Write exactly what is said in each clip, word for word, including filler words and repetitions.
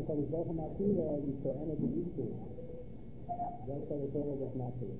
HaKadosh Baruch Hu Matira, you can enter the Yisur. That's how the Torah does Matira.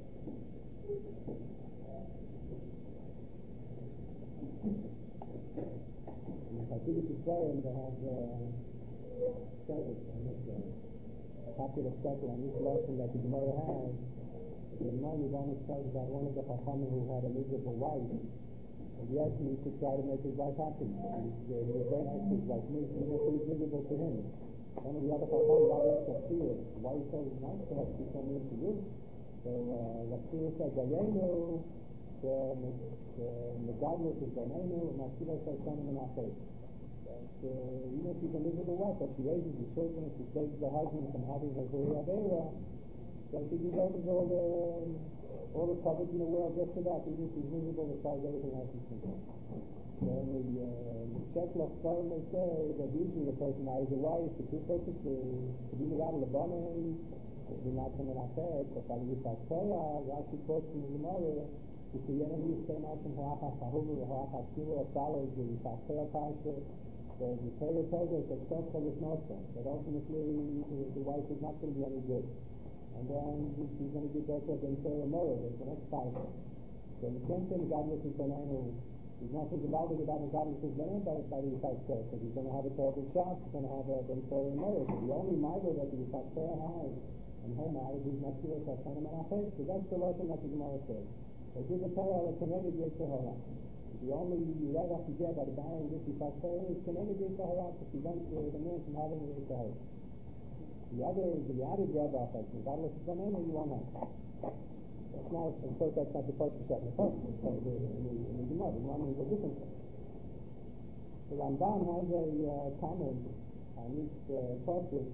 In the Hasidic Yisrael, they have shekels, and it's a popular shekel on each lesson that the Gemara has. The Gemara Nidanis tells about one of the Chachamim who had a miserable wife. And yes, he used to try to make his wife happy. He was very nice to his wife, making it miserable to him. One of the other Chachamim, Rabbi Shafir, why he said it's nice to have people near to you. So Shafir said, Dayenu, the Megadlus is Dayenu, and Shafir said, Shem and Afei. That even if she's a miserable wife, but she raises the children, she saves the husband from having her Zuri Aveira, so she deserves all the all the coverage in the world just for that, even if she's miserable as far as everything else is concerned. So in the, uh, the Shekel of Sodom, they say that usually a person marries a wife for two purposes, to be the God of the Banan, to be not from an affairs, but by the Yisrael Torah, Rashi quotes from the Gemara, to see enemy say much in Ha'achas Hahuvu, Ha'achas Kilo, follows the Yisrael Torah Pasha. So the Torah tells us that Shem Chol is Nosson, that ultimately the, the wife is not going to be any good. And then she's going to be better than Sarah Morah, that's the next five. So the same thing, God looks at Benanu. He's not thinking about it, about God looks at Benanu, but by the Yisrael Torah. So he's going to have a terrible shot, he's going to have a Ben Sarah Morah. So the only mitzvah that the Yisrael Torah has in her marriage is not to us, Hashem and Menachem. So that's the lesson that the Gemara says. They give the Torah that connected Yisrael Hara. The only right off the get by the barren this Yisrael Torah is connected Yisrael Hara to prevent the man from having Yisrael Hara. The other, the added drawback of the God looks at Benanu, you won't have. That's not, of course, that's not the first percent of the first. It's in the Gemara. The Gemara is a different thing. The Ramban has a uh, comment on each uh, passage.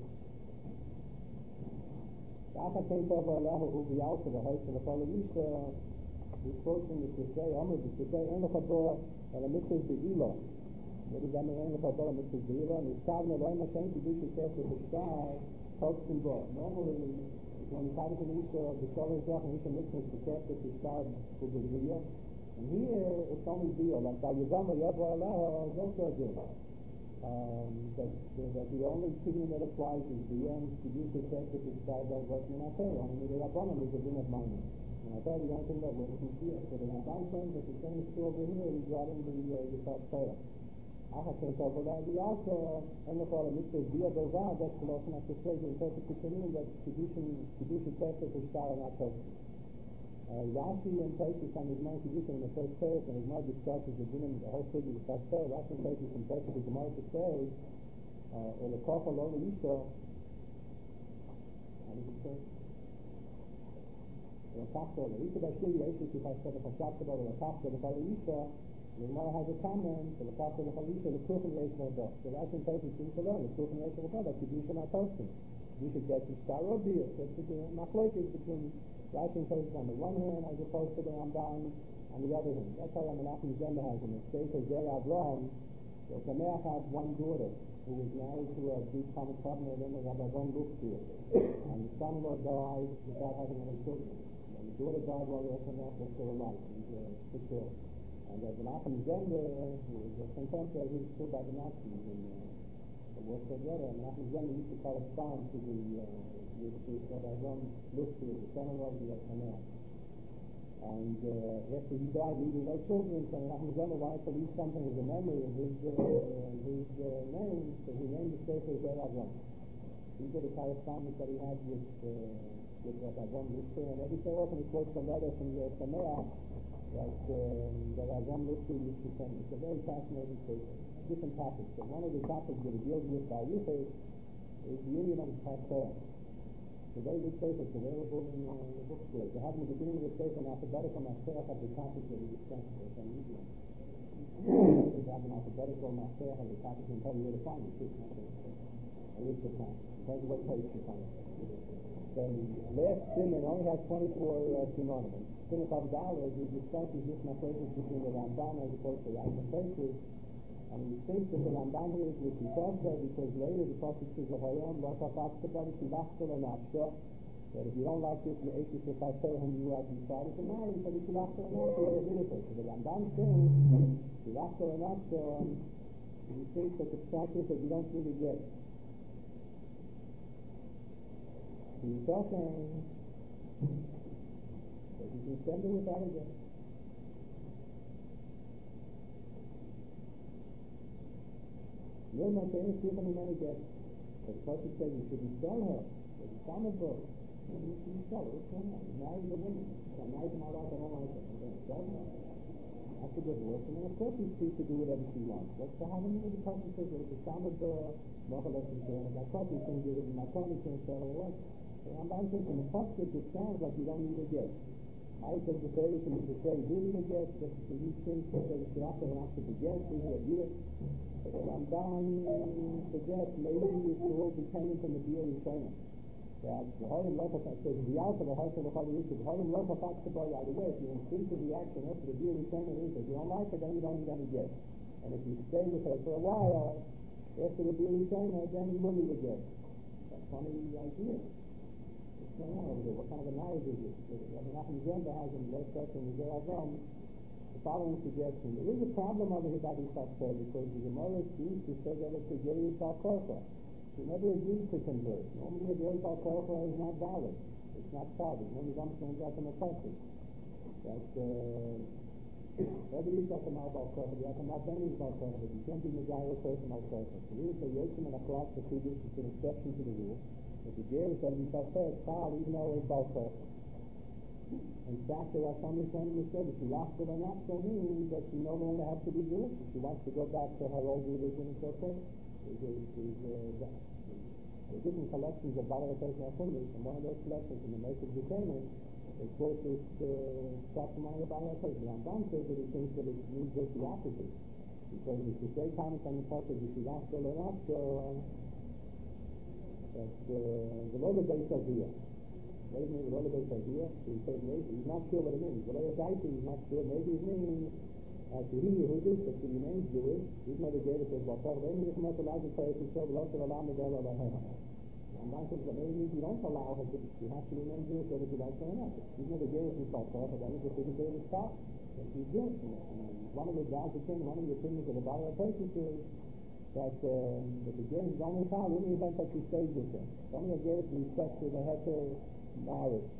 The Acha came over Allahu Ubi Alta, the host of the Kol Yisha. He quotes from the Tishrei, Omer, the Tishrei, Ein Lecha Bo, and the Mitzvah Be'ila. What does that mean? Ein Lecha Bo, and Mitzvah Be'ila? And he's talking about Ein Hashem, Kedusha, Kesef, the Sky, Hopes and Bo. Normally, when you talk to the Isha, the Sholah Zach, and Isha Mitzvah, the Kesef, the Sky, the Be'ila. And here, it's only Be'ila. Like, by Yizama, Yavra Allah, is also a Be'ila. Um, that, that the only thing that applies is the end, Kedusha, Kesef, the Sky, don't work in our Torah. Only the Rabbanim is a din of minor. And I thought the only thing that works is here. So the Ramban claims that the same is true over here regarding the Yisrael Torah. Acha can't talk about that. We also, and the Torah Mitzvah Bia Dova, that's the lesson of the Torah, the interpretation to mean that Kedusha, Kedusha Kesef is Star and not Tosfos. Rashi and Tosfos on his mind Kedusha in the first verse, and his mind discusses the din the whole thing of the first verse. Rashi and Tosfos interpret the Gemara to say, or the Kofa Lola Yisha, how does it say? The Rakachta, the Yisha Bashiri, Yisha, if I said the Chashakta, the Rakachta, the Kol Yisha, the Gemara has a comment, the Rakachta, the Kol Yisha, the Kuchen Yisha Rabba. So Rashi and Tosfos seem to learn, the Kuchen Yisha Rabba, that Kedusha not Tosfos. Kedusha gets a star or beer. So it's the machlokes between Rashi and Tosfos on the one hand, as opposed to the Ramban on the other hand. That's how Menachem Zemba has in it. States of Zerah Abraham, that Sameach had one daughter who was married to a deep common partner, then the Rabbi Von Luchsir. And the son-in-law died without having any children. And the daughter died while the Sameach was still alive. He was uh, sick ill. And uh, Menachem Zemba, who was a contemporary, he was killed by the Nazis in uh, the Warsaw Ghetto. And Menachem Zemba used to correspond to the uh, with the Rabbi Von Luchsir, the son-in-law of the Sameach. And uh, after he died, leaving no children, so Menachem Zemba wanted to leave something as a memory of his, uh, his uh, name, so he named the Sefer Zerah Avraham. These are the correspondence that he had with uh, with Rabbi Von Luchsir, and every so often he quotes a letter from the Sameach that um, that Rabbi Von Luchsir used to send. It's a very fascinating paper, different topics. So one of the topics that he deals with by Yichud is the union of the Torah. It's a very good paper. It's available in uh, the bookstore. They have in the beginning of the paper an alphabetical masterach of the topics that he discussed. It's unusual. They have an alphabetical masterach of the topics and tell you where to find it. It's not a list of topics. It tells you what place to find it. The last sin, it only has twenty-four uh, synonyms. Sin of dollars, he discusses this masterach between the Ramban as opposed to the Rashi places. And he thinks that the Ramban here is with the Tosfos because later the Tosfos says of Hayom, that if you don't like this, the Eish if I tell him you have decided to marry, so the Shilachta or not, you get rid of it. So the Ramban thinks, Shilachta or not, so um, he thinks that the fact is that you don't really get it. He's talking. But you can send it without a get. You're not saying it's given him any get. But the person says you shouldn't sell her. But it's on the book. You shouldn't sell her. What's going on? You married the woman. So I'm married to my wife, I don't like it. I'm going to sell her. That's a good work. And then of course he's free to do whatever she wants. What's the having with the person says it's a sound door, Mochalas is there, and I thought he couldn't give it, and I thought he couldn't sell her away. So I'm buying thinking, the first it sounds like you don't need a gift. I said the third is to say you do need a gift, but the new thing says that it's after and after the gift, we have you. But I'm buying the gift, maybe it's all dependent on the beer you're training. That the whole local fact says the alpha, the house of the holy issue, the whole local fact to buy out of the way. If you instinct to the action after the beer return it is, if you don't like it, then you don't need any gift. And if you stay with her for a while, after the beer return it, then you will need a gift. That's a funny idea. What's going on over there? What kind of a marriage is this? Rabbi Nachman Zender has in the section in the Zeravim the following suggestion. There is a problem over here by this factor because the Gemara seems to say that it's a Geri Salkofa. He never agreed to convert. Normally a Geri Salkofa is not valid. It's not valid. Normally one turns out in a person. That's uh every week after my Balkofa, you have to not Benny's Balkofa. You can't be Megayah person Balkofa. So here it's a Yoshim and a class for Kudus, it's an exception to the rule. If the Geri said he felt first, Kyle, even though it's Balkofa. In fact, there are some returning who said if she lost it or not, so means that she no longer has to be Jewish. If she wants to go back to her old religion, it's okay. There's, there's, uh, there's different collections of Baal HaTorah HaChumras, and one of those collections in the Moshe Zikanos, they quote this stuff from one of the Baal HaTorah. The Rambam says that he thinks that it means just the opposite. Because if you say comments on the passage, if she lost it or not, so that the Lord of Beis Aviyah. What does it mean with all the Beis Aviyah? He says maybe, he's not sure what it means. The Lord of Beis Aviyah, he's not sure. Maybe it means as to he who does it, he remains Jewish, even though the Geri says, well, then he doesn't allow the Torah to show the Lord of Allah Miguel of Allah. And I think that maybe you don't allow her to, she has to remain Jewish whether she likes it or not. Even though the Geri says, well, Torah, then it's a pretty good stop. But she's Jewish. And one of the God's opinion, one of the opinions of the Baal HaTorah is that, uh, that the Geri is only found in the event that she stays with him. It's only a Geri with respect to the Heter marriage.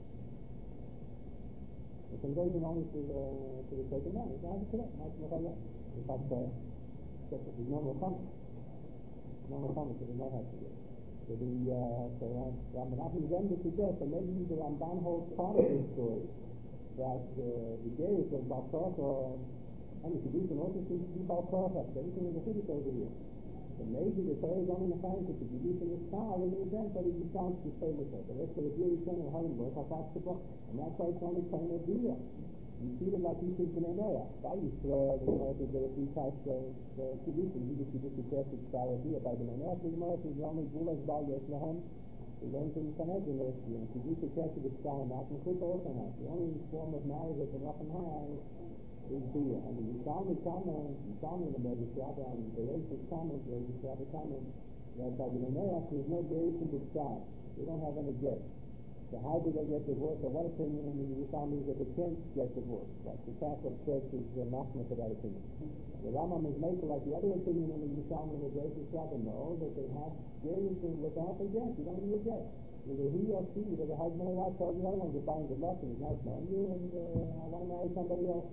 The conversion only to the to the second marriage. That's correct. That's what I like. In fact, uh, there's no more comment. No more comment, so there's no have to do. So the uh, so Rabbi Nachman Zender suggests that maybe the Ramban holds part of this story that uh, the Geri was Baal Korach, and the Kedushin also seems to be Baal Korach. Everything is a Kedushin over here. So maybe the Torah is only referring to the Kedushin is found in the event that he decides to stay with her. The rest of the Jewish son of Halenberg has asked the book, and that's why it's only kind of deal. You see them like you see in Noah. By Yisrael, the Gemara says there are three types of Kedushin. You just see the first idea by the Noah. The Gemara says the only Bulas Baal Yisrael. We learned in Sanhedrin last year. And Kedushin Kesher with Star and Malcolm Kuta also has. The only form of marriage that the Racham has is beer. And the Yishalmi Kamen, Yishalmi in the Mezes Shabbat, and the Reishis Kamen, the Reishis Shabbat Kamen, that by the Noah there's no Gerishim with Star. They don't have any gift. So how do they get divorced? Or what opinion in the Yishalmi is that they can't get divorced? Like the Catholic Church is uh, machmir to that opinion. The Rambam is making like the other opinion in the Yishalmi and the Reishis Shabbat, no, that they have Gerishim without a get. You don't need a get. Either he or she, either the husband or wife tells the other one, goodbye and good luck, and he's nice knowing you, and uh, I want to marry somebody else.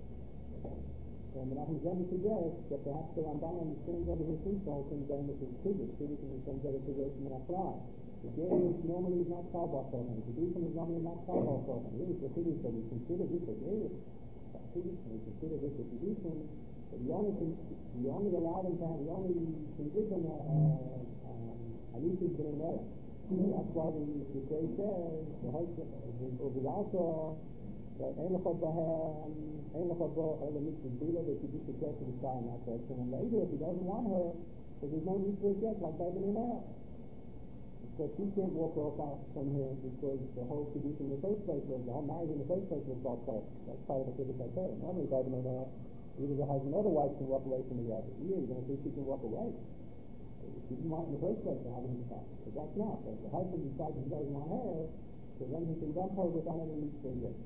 And the Nachman Zender suggests that perhaps the Ramban understands over his insult and then it is Kiddush. Kiddush in the sense that it's a situation that applies. The Gerish normally is not Kalbach Kohen. The Kedushin is normally not Kalbach Kohen. Here is the Kiddush that we consider this a Gerish. Kiddush, and we consider this a Kedushin. But we only, can, we only allow them to have, we only can give them a, a, a Nishis B'nei Noah. That's why the Yisrael says, the Hoshech, also, that Ein Lecha B'hem, Ein Lecha Bo, Ela Mitzvah Bila, that you just get to the side in that section. And later, if he doesn't want her, so there's no need for a get, like David and Noah. Because she can't walk off out from him because the whole Kedushin in the first place was, the whole marriage in the first place was Baal Korach. That's part of the Kiddush HaTorah. Normally, David and Noah, either the husband or the wife can walk away from the other. Here, you're going to say she can walk away. She didn't want in the first place to have him stop. But that's not. If the husband decides he doesn't want her, so then he can dump her without any need for a get.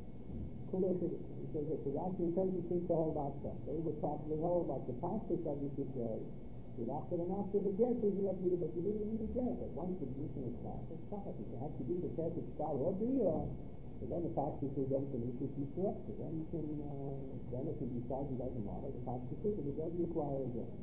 He says that the Rashi and Toshi seem to hold that stuff. They would probably hold like the pastors of the Yisrael, But after and after the get, you have to do, but you didn't need a get. But once the position is flat, it's flat. If you have to do the get, it's flat or the year. So then the fact is that the issue is correct. So then you can, uh, then if you decide you doesn't matter, the fact is that it doesn't require a get.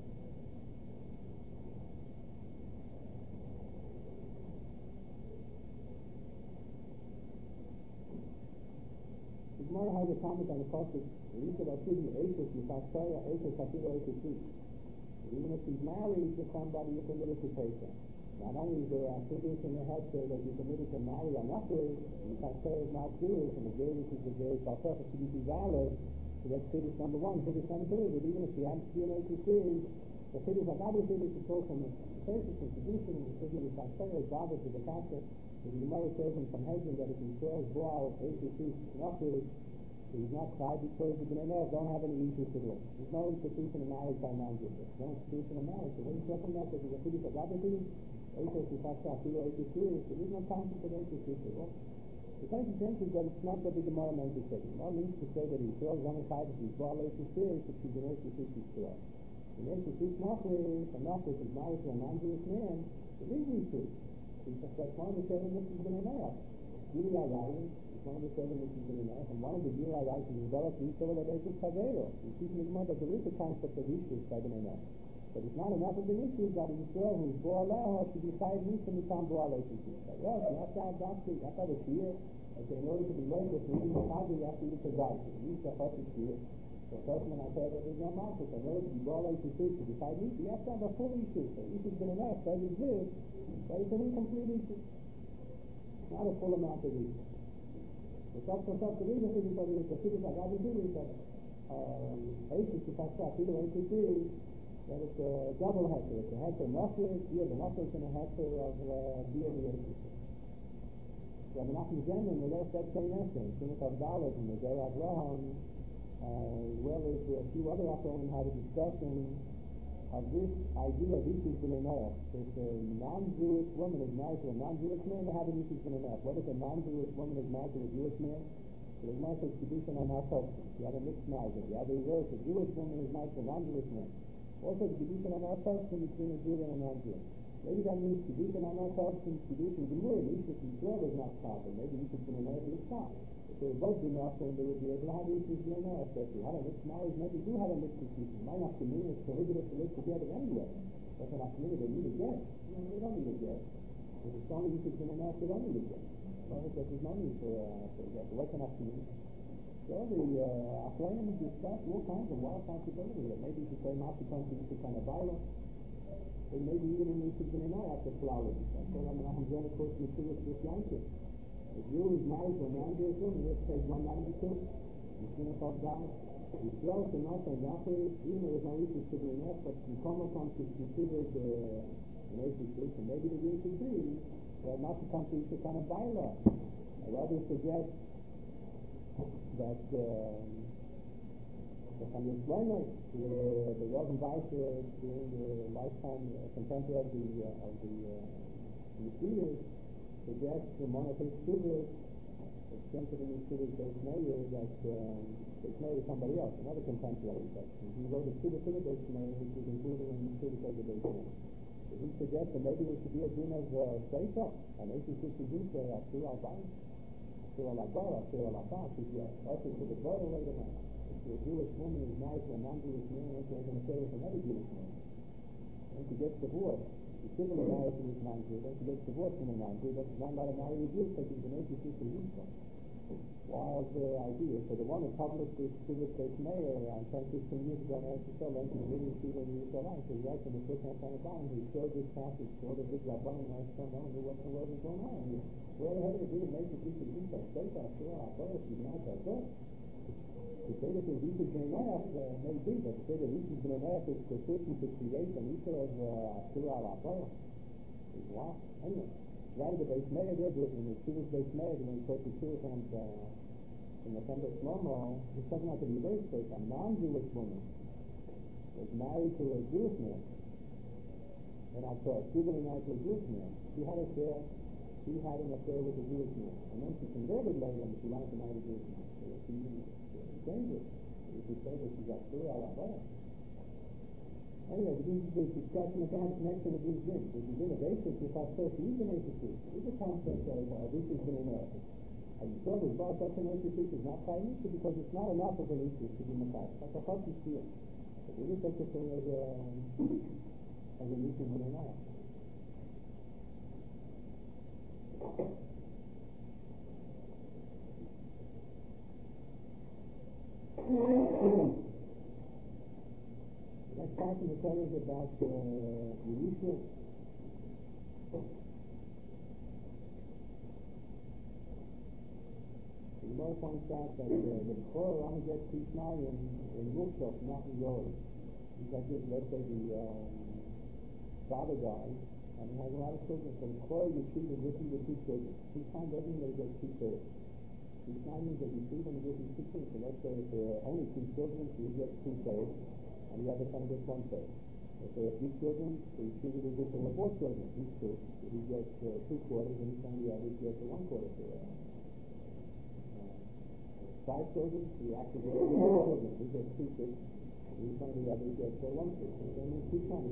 The Gemara has a comment on the pasuk. You said I see the Eish, you can't say Eish, I feel Eish too. Even if he's married to somebody, you're permitted to take him. Not only is there a tradition in the head that you're permitted to marry an upper, you can't say it's not Jewish, and the Jewish is the Jewish Balfef, it should be valid. So that's Kiddush number one. Kiddush number two, that even if you have to be an Eish too, the Kiddush of Abu Kiddush is also from the tradition and tradition, and the Kiddush is not say it's valid to the Kasha. The Gemara says in some Hezbollah that if he says, wow, Eish too, upper, he's not tied because the Bnei don't have any issues to do. There's no institution of marriage by non-Jews. There's no institution of marriage. So when you talk about that, there's a Kiddush of Abu Kiddush, Eish is not say, I feel Eish too, so there's no concept of Eish too. Well, the point of sense is that it's not what the Gemara meant to say. The Gemara means to say that he feels on the side of his ball Eish too, if he's an Eish too, he's still. The Eish too is not with, and not with his marriage to a non-Jewish man, it is issue. He's just like one of the seven Mishnahs Bnei Gili Arayim is one of the seven Mishnahs Bnei, and one of the Gili Arayim is developed in Yisrael that Eish Kavero. You see from the Gemara that there is a concept of issues by Bnei. But it's not enough of the issues that in Yisrael who's Boal Leho should decide me to become Boal Eish too. Yes, you have to have doctor, you have to have a shear. Okay, in order to be late, if you need a father, you have to eat a guy. You need to have a shear. The first one I said that is not market. In order to be Boal Eish too, to decide me, you have to have a full issue. So issues Bnei does exist, but it's an incomplete issue. Not a full amount of issue. The substance of the reason is that it's a Kiddush of Abu Kiddush that Eish is the fact that Eish is that it's a double heter. It's a heter nafir, here the nafir is in a heter of beer and Eish. So the Nachman Zeman, the last that same essence, in the Kavdalas and the Zer Avraham, as well as a few other Acharonim had a discussion of this idea of issues Bnei Noach. If a non-Jewish woman is married to a non-Jewish man, they have an issue Bnei Noach. What if a non-Jewish woman is married to a Jewish man? So there's not such tradition on our husband. You have a mixed marriage. You have a reverse. A Jewish woman is married to a non-Jewish man. Also, the tradition on our husband between a Jew and a non-Jew. Maybe that means tradition on our husband, tradition Gemur, Yishus Yisrael is not proper. Maybe Yishus Bnei Noach is proper. If they were both enough, then they would be able to have issues Bnei Noach. If you had a mixed marriage, maybe you have a mixed tradition. Might not be mean it's prohibited to live together anyway. That's not committed, they need a get. You know, they don't need a get. If it's only Yishus Bnei Noach, they don't need a get. So there's no need for a get. So what's an afternoon? So the Achronim uh, discuss all kinds of wild possibilities. Maybe you should say not to come to Yishus on a Bible. And maybe even in Yishus Bnei Noach after flowers. That's what I'm going to of course, Yeshua is Yankiv. A Jew is married to a non-Jewish woman, he has to take one ninety-two. He's going to talk down. He's close and also Yahweh, even though there's no issues to Bnei Noach, but in Koma comes to consider the Yishus, and maybe the Jew should be well, not to come to Yishus on a Baila. I rather suggest that um, that I'm explaining to the, the Rosen Weisser during the lifetime uh, contemporary of the uh, of the uh, Yeshivas suggests from one of his students, extensive in his students, Beis Meir, that um, Beis Meir is somebody else, another contemporary. But he wrote a student to the Beis Meir, which is included in the student of the Beis Meir. So he suggests that maybe there should be a din of uh, Sefer, and Eish is to do say Asur al-Bayim. Asur al-Abba, Asur al-Abba, if you are to the brother later on. If a Jewish woman is married to a non-Jewish man, and she has an affair with another Jewish man, and she gets divorced, she's civilly married to this non-Jew, then she gets divorced from a non-Jew, then she's not allowed to marry a Jew, because she's an Eish to Yisrael. Wild uh, idea. So the one who published this Shuvah Beis Meir on ten, fifteen years ago in Eretz Yisrael, went to the Middle East and Yerushalayim, so he writes in the footnotes on the bottom, he showed this passage to all the big Rabbanim, and I still know knew what the world was going on. And where the hell did it make the Yishus Yisrael? Say that, sure, I'll tell you, she's not that good. To say that there's Yishus Bnei Noach, uh, may be, but to say that Yishus Bnei Noach is sufficient to create an Yisrael of Asur al-Abba is wow. Anyway. Right the Beis Meir did it in the Shuvah Beis Meir when he quotes the Shuvah from the from the Sender Shlomo. He's talking about the reverse case. A non-Jewish woman was married to a Jewish man, and I saw she was married to a Jewish man. She had an affair. She had an affair with a Jewish man, and then she converted later, and she wanted to marry a Jewish man. So she changed it. She said that she's Asur al-Abba. Anyway, this is the discussion of connection of these things. This is innovation to our first using This is a concept of uh, this has been innovated. And you saw this about such an institute is not Chinese because it's not enough of an institute to be Makai. That's a hard to see. But there is such a thing as a as an issue in enough. Let's talk in the terms about uh, Yerusha. The Gemara points out that uh, the Torah only gets Kishnayim in Mukshot, not in Yorim. He's like this, let's say the um, father dies, and he has a lot of children, so the Torah you treat as if he were two children. Kishnayim doesn't mean that he gets two thirds. Kishnayim means that you treat him as if he's two children. So let's say if there are only two children, so he gets two thirds. And the other son gets one third. If there are three children, so he's treated as if there were four children. He's two. So he gets uh, two quarters, and each one of the others gets a one quarter share. Uh, five children, so he actually gets three children. He gets two fifths. Each one of the others gets uh, one fifth. So then he's two times.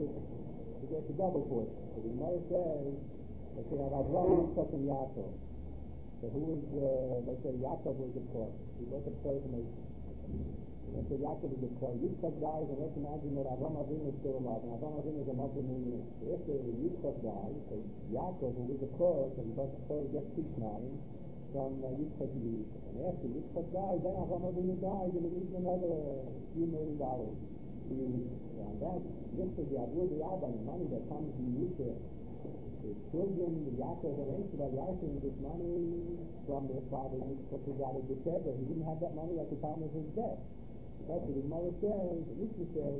He gets a double portion. So the Gemara says, let's say, Avraham, Yitzchak, and Yaakov. So who was, uh, let's say, Yaakov was the core. He was the person. Let's say Yaakov is the core. Yitzchak dies, and let's imagine that Avraham Avinu is still alive, and Avraham Avinu is a multi-million. So if the Yitzchak dies, so Yaakov, who is the core, so he does the core gets Kishnayim from uh, Yitzchak to Yitzchak. And after Yitzchak dies, then Avraham Avinu dies, and it leaves another few million dollars to Yitzchak. And that, this is the Avur the Abba, the money that comes to Yitzchak. The children, the Yaakov, and Esav are receiving this money from their father Yitzchak, who got it to Sheba. He didn't have that money at the time of his death. That's what the Gemara says, the Mishnah says,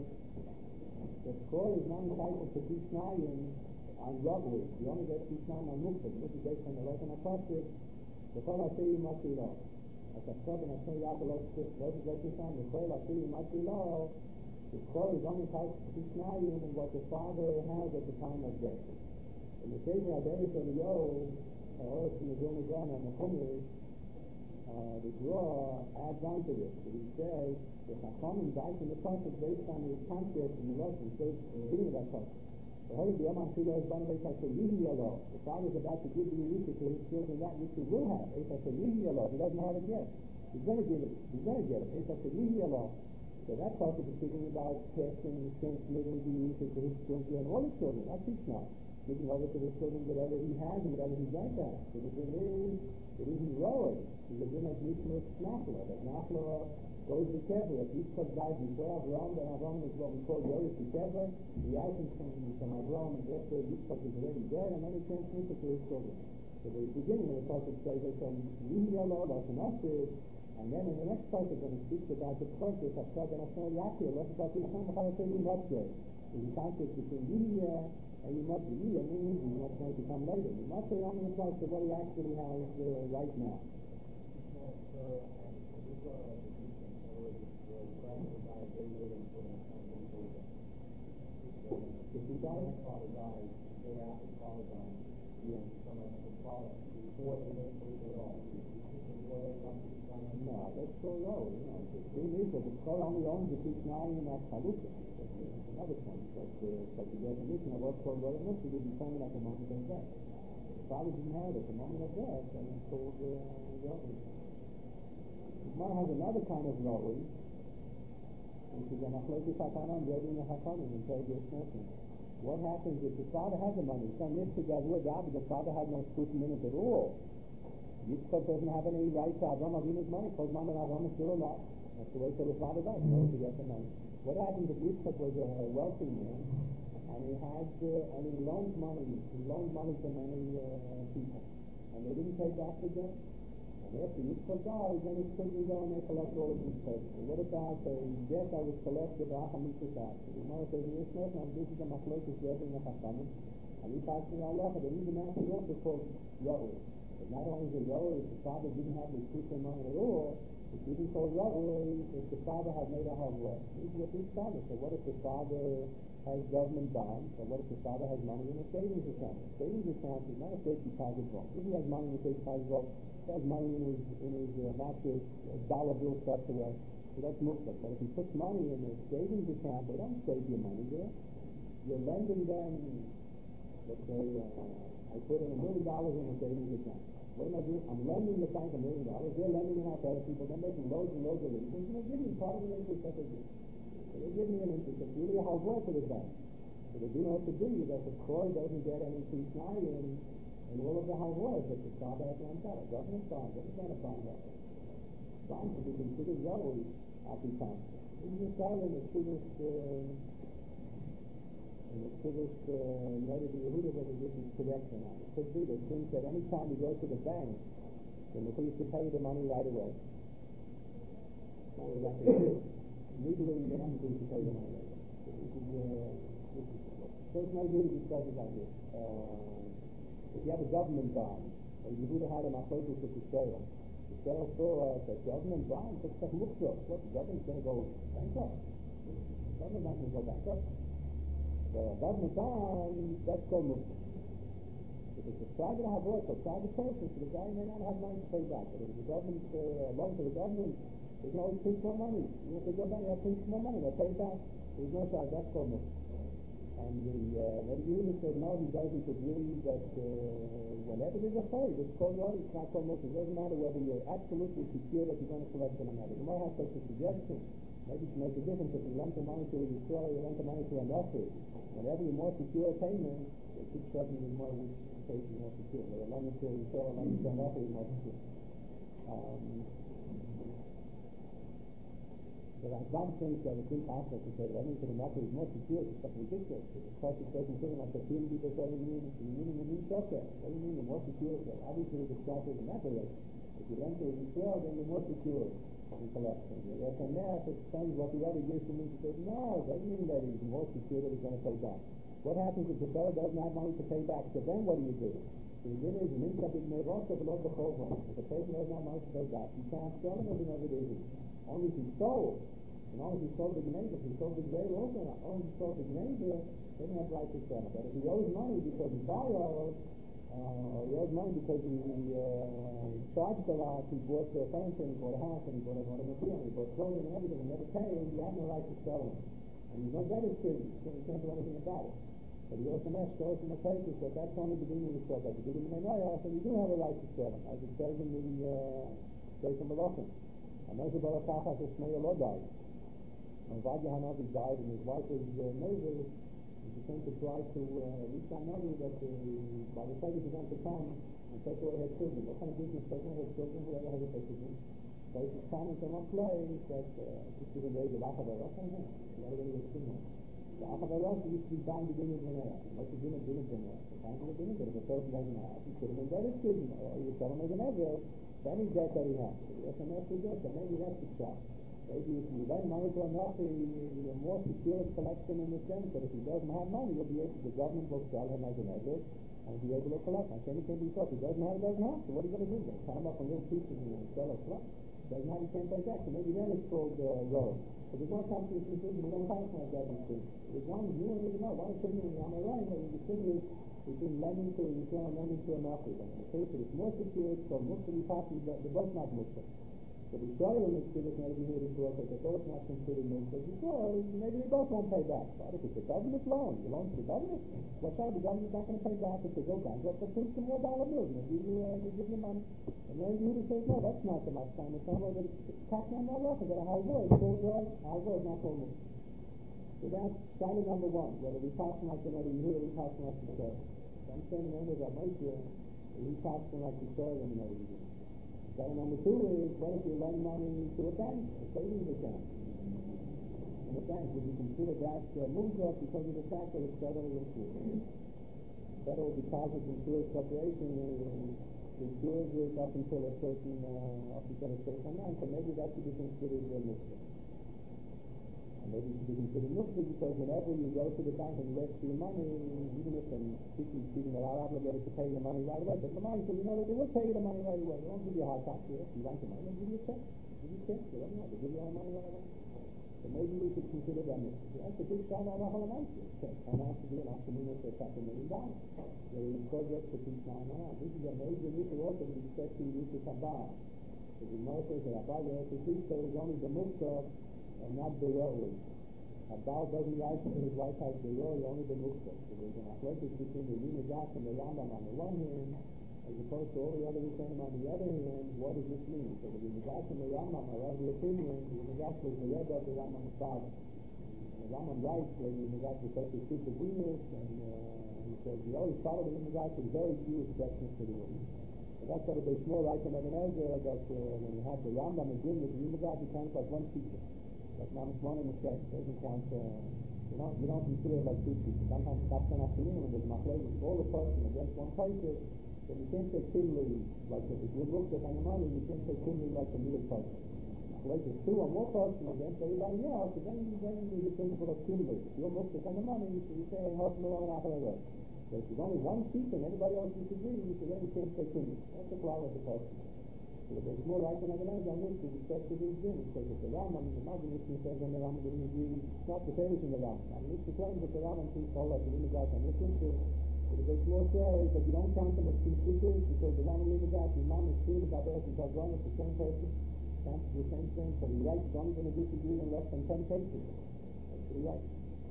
that Kol is not entitled to Kishnayim on robbery. You only get Kishnayim on Muktzah. This is based on the Levin Apostolic. The Kol Asiri Matzilo. As I said, and I say Yaakov, let's get this on. The Kol Asiri Matzilo, the Kol is only entitled to Kishnayim in what the father has at the time of death. In the case of Adelis and Yo, I heard from the Vilna Gaon and the Chumash, Uh, the draw adds on to this. But he says the Chachamim dies in the pasuk based on his concept in the lesson. It says in the beginning of that pasuk. The Holy B'Yom HaTfilah is done based on Yihi Allah. The father is about to give the Yerusha to his children that which he will have. Based on Yihi Allah. He doesn't have it yet. He's going to give it. He's going to get it. Based on Yihi Allah. So that pasuk is speaking about passing, transmitting the Yerusha to his children and all his children. That's his now. Giving over to his children whatever he has and whatever he's going to have. So the thing is, it isn't rolling. The din of Nishmas Nachla, that Nachla goes to Kevra. If Yitzchak dies before Avraham, then Avraham is what we call Yoris to Kevra. He items from, from Avraham, and therefore Yitzchak is already dead, and then he transmits it to his children. So the beginning of the pasuk says that from Yihi Allah, that's an Asir, and then in the next pasuk, when he speaks about the purpose of Chag and Asher Yakir, let's about this time, how to say Yimatzeh. There's a conflict between Yihi and Yimatzeh. Yihi means he's not going to come later. Yimatzeh only applies to what he actually has uh, right now. If he dies, father dies, the day after the father dies, yeah, some of the father before the next week at all. No, that's so low. You know, the thing is that the Torah only owns the Kishnayim at Chalukah. That's another point. But uh, but the definition of what's called Roy Mitzvah will be determined at the moment of death. The father didn't have it at the moment of death, and it's called uh, Roy. Gemara has another kind of Roy, which is an Achlokes HaTanan, Rebbe and Chachamim, in Tereges Neshim. What happens if the father has the money? Some Yitzchak Gavur David, the father has no scrutin in it at all. Yitzchak doesn't have any right to Avraham Avinu's money, because Mom and Avraham is still alive. That's the way till the father dies, in order to get the money. What happens if Yitzchak was a wealthy man, and he had, uh, and he loaned money, he loaned money to many uh, people, and they didn't pay back the debt? And after Yitzchak dies, then his children go and they collect all of these debts. And what about the debt that was collected by Hamitzvah? The Gemara says, "Yes, no, no, this is a machlokes Rebbe and Chachamim, and he passed me Allah, but there is a man who also called Yoel. But not only the Yoel, if the father didn't have the truth of money at all, it's even called Yoel if the father had made a havra. This is what this father. So what if the father has government bonds? So what if the father has money in a savings account? A savings account is not a safe deposit vault. If he has money in a safe deposit vault, he has money in his in his uh, mattress, uh, dollar bill stuffed away. So that's muktzah. But if he puts money in a savings account, they don't save your money there. You're lending them, let's say, uh, I put in a million dollars in a savings account. What am I doing? I'm lending the bank a million dollars. They're lending it out to other people. They're making loads and loads of interest. And they're giving part of the interest that they give. So they're giving an interest. It's really a hard work for the bank. So they do know what to do is that the core doesn't get any peace now in, in all of the hard work that the Shabbat has on top. Government bonds, doesn't get a bond that way. Bonds can be considered always happy time. This is a style in the Chivas, uh, in the Chivas, uh, noted the Yehuda that this is correct or not. It could be that things that any time you go to the bank, then the police to pay the money right away. Not exactly. Legally, you don't have to pay the money right away. This is, uh, this is, first my duty discusses like this. Uh, if you have a government bond, or you would have had a machlokus with the sale, the sale saw that government bond, it's like muktzah. What, the government's going to go bankrupt? The government's not going to go bankrupt. The government bond, that's called muktzah. If it's a private havor, a private person, so the guy may not have money to pay back. But if the government, uh, loan to the government, they can always print more money. You know, if they go back, they'll print more money, they'll pay back. There's no charge, that's called muktzah. And the Rebbe Yehuda said, no, he doesn't agree that uh, whenever there's a fire, it's called right, it's not called muktzah. It doesn't matter whether you're absolutely secure that you're going to collect the money. The Gemara has such a suggestion. Maybe it makes a difference if you lend the money to a Yisrael, you lend the money to a Nefesh. Whenever you're more secure payment, it keeps checking you more which case is more secure. Whether lending to a Yisrael or lending to a Nefesh is more secure. Um, But I don't think that it's impossible to say that lending to the Nefesh is more secure. It's something ridiculous. It's quite a certain thing like the team people say you mean you mean you mean okay. What do you mean you're more secure? So obviously the stock is a Nefesh. If you lend to a Yisrael, then you're more secure in collection. Yes, and now it explains what the other years mean to say, no, it doesn't mean that he's more secure that he's going to pay back. What happens if the seller doesn't have money to pay back? So then what do you do? So the dinner is an income that may also below the chova. If the person doesn't have money to pay back, you can't sell him as another day. Only if he sold, and only if he sold the Gneider, if he sold the Gneider also, only if he sold the Gneider, they don't have right to sell him. But if he owes money because he borrowed, Uh, he owes money because he uh, charged a lot, he bought the furniture, he bought a house, and he bought a automobile, and he bought clothing and everything, and never paid, he had no right to sell him. And he's no debtor to him, he can't do anything about it. But he also has shows in the papers that that's only the beginning of the show, that the beginning of the Noah, and you do have a right to sell him, as it says in the uh, case of Malachim. And Moshe Barakach has a Shmei Lo died. When Vadia Hanavi died, and his wife was uh, Moses, he came to try to uh, reach out knowing that uh, by the time he's going to come and take away her children. What kind of business taking away her children? Whoever has a children. So he's coming to one place that uh, this is a way of Achavarot. I don't know. You got to go to the Shimon. The Achavarot used to be bound to being in Genera. What's the dinner? Dinner Genera. The time of the dinner Genera. If a person doesn't have, he should have been dead as children. Or you tell him as an Ezra, then he's dead that he has. If he has a mercy dead, then maybe that's the shot. Maybe if you lend money to a Nazi, you're more secure collection in the sense that if he doesn't have money, you'll be able, the government will sell him as an exit and be able to collect. I think it can be thought. If he doesn't have it, doesn't have. So what are you going to do? They cut him up in little pieces and sell it flat. Doesn't have, he can't pay back. So maybe then it's called uh, road. But there's one country in Sweden, we don't have like that in Sweden. There's one, you don't even know. One is Sweden and Yamarai, but the Sweden is between lending to a Yisrael and lending to a Nazi. And in the case that it's more secure, it's called Muktzah, they're both not Muktzah. So the Yisrael and the Swedish maybe here in Brooklyn, they're both not considered Muktzah because maybe they both won't pay back. But if it's a government loan, you loan to the government, what's out? The government's not going to pay back if they go bankrupt. They'll print some more dollar bills and they give you, uh, they give you money. And then the Yehuda says, no, that's not the much time. It's not like it's talking on that rock. It's got a high word. It's called right. High word, not called Muktzah. So that's sign number one. Whether we pass them like the Rebbe Yehuda, we pass them like the Torah. So I'm saying the end of that Moshe, we pass them like the Torah and the Rebbe Yehuda. So number two is, what if you lend money to a bank, a savings account? In a bank, would you consider that uh, muktzah because of the fact that it's federally insured? Federal Deposit Insurance Corporation uh, insures it up until a certain uh, up until a certain amount, so maybe that should be considered a muktzah. And maybe it should be considered muktzah because whenever you go to the bank and you ask for your money, even if they're speaking, speaking, they are obligated to pay the money right away. But the money, so you know that they will pay you the money right away. They won't give you a hard time for it. If you want the money, they'll give you a check. They'll give you a check. They don't know. They give you all the money right away. So maybe we should consider that muktzah. That's a big sign on the whole amount. And that's to be an afternoon for a couple million dollars. So the project for peace nine on. This is a major issue also to be said to you to Kabbalah. The The Gemara says that Abal Yeretz Ishto is only the Mukta and not the Roli. Abal doesn't write to his wife as the Roli, only the Mukta. So there's an athletic between the Yinagat and the Rambam on the one hand, as opposed to all the other Rishonim on the other hand. What does this mean? So the Yinagat and the Rambam are of the opinion, the Yinagat was the Rebbe of the Rambam's father. And the Rambam writes that the Yinagat was such a super genius, and uh, he says the only part of the Yinagat is very few exceptions to the rule. So that's what a bit more like in Ibn Ezra, that uh, when you have the Rambam again with the Yinagat, it counts like one teacher. Like Mama's one in the set, it doesn't count, uh, you don't, you don't consider it like two teachers. Sometimes it's not afternoon, and there's Machlei, it's all the person against one person, so you can't say Kinley, like if you look at on the money, you can't say Kinley like the middle person. Like if two or more person against everybody else, so then you then you the principle of Kinley. If you're looked at on the money, so you say, Hof Milan Achalei. So if there's only one teacher and everybody else disagrees, so then you can't say Kinley. That's the flower of the person. So there's more like another night on this, with respect to his din. Because if the Rambam, the Maggid says when the Rambam didn't agree, it's not the famous in the Rambam. I mean, it's claims that the Rambam thinks all like the Yinagat on this issue. But it makes more say that you don't count them as two teachers, because the Rambam Yinagat, the Imam is seen about Eretz and Tazron, it's the same person, counts the same thing, so he writes, it's only going to disagree in less than ten cases. That's what he writes.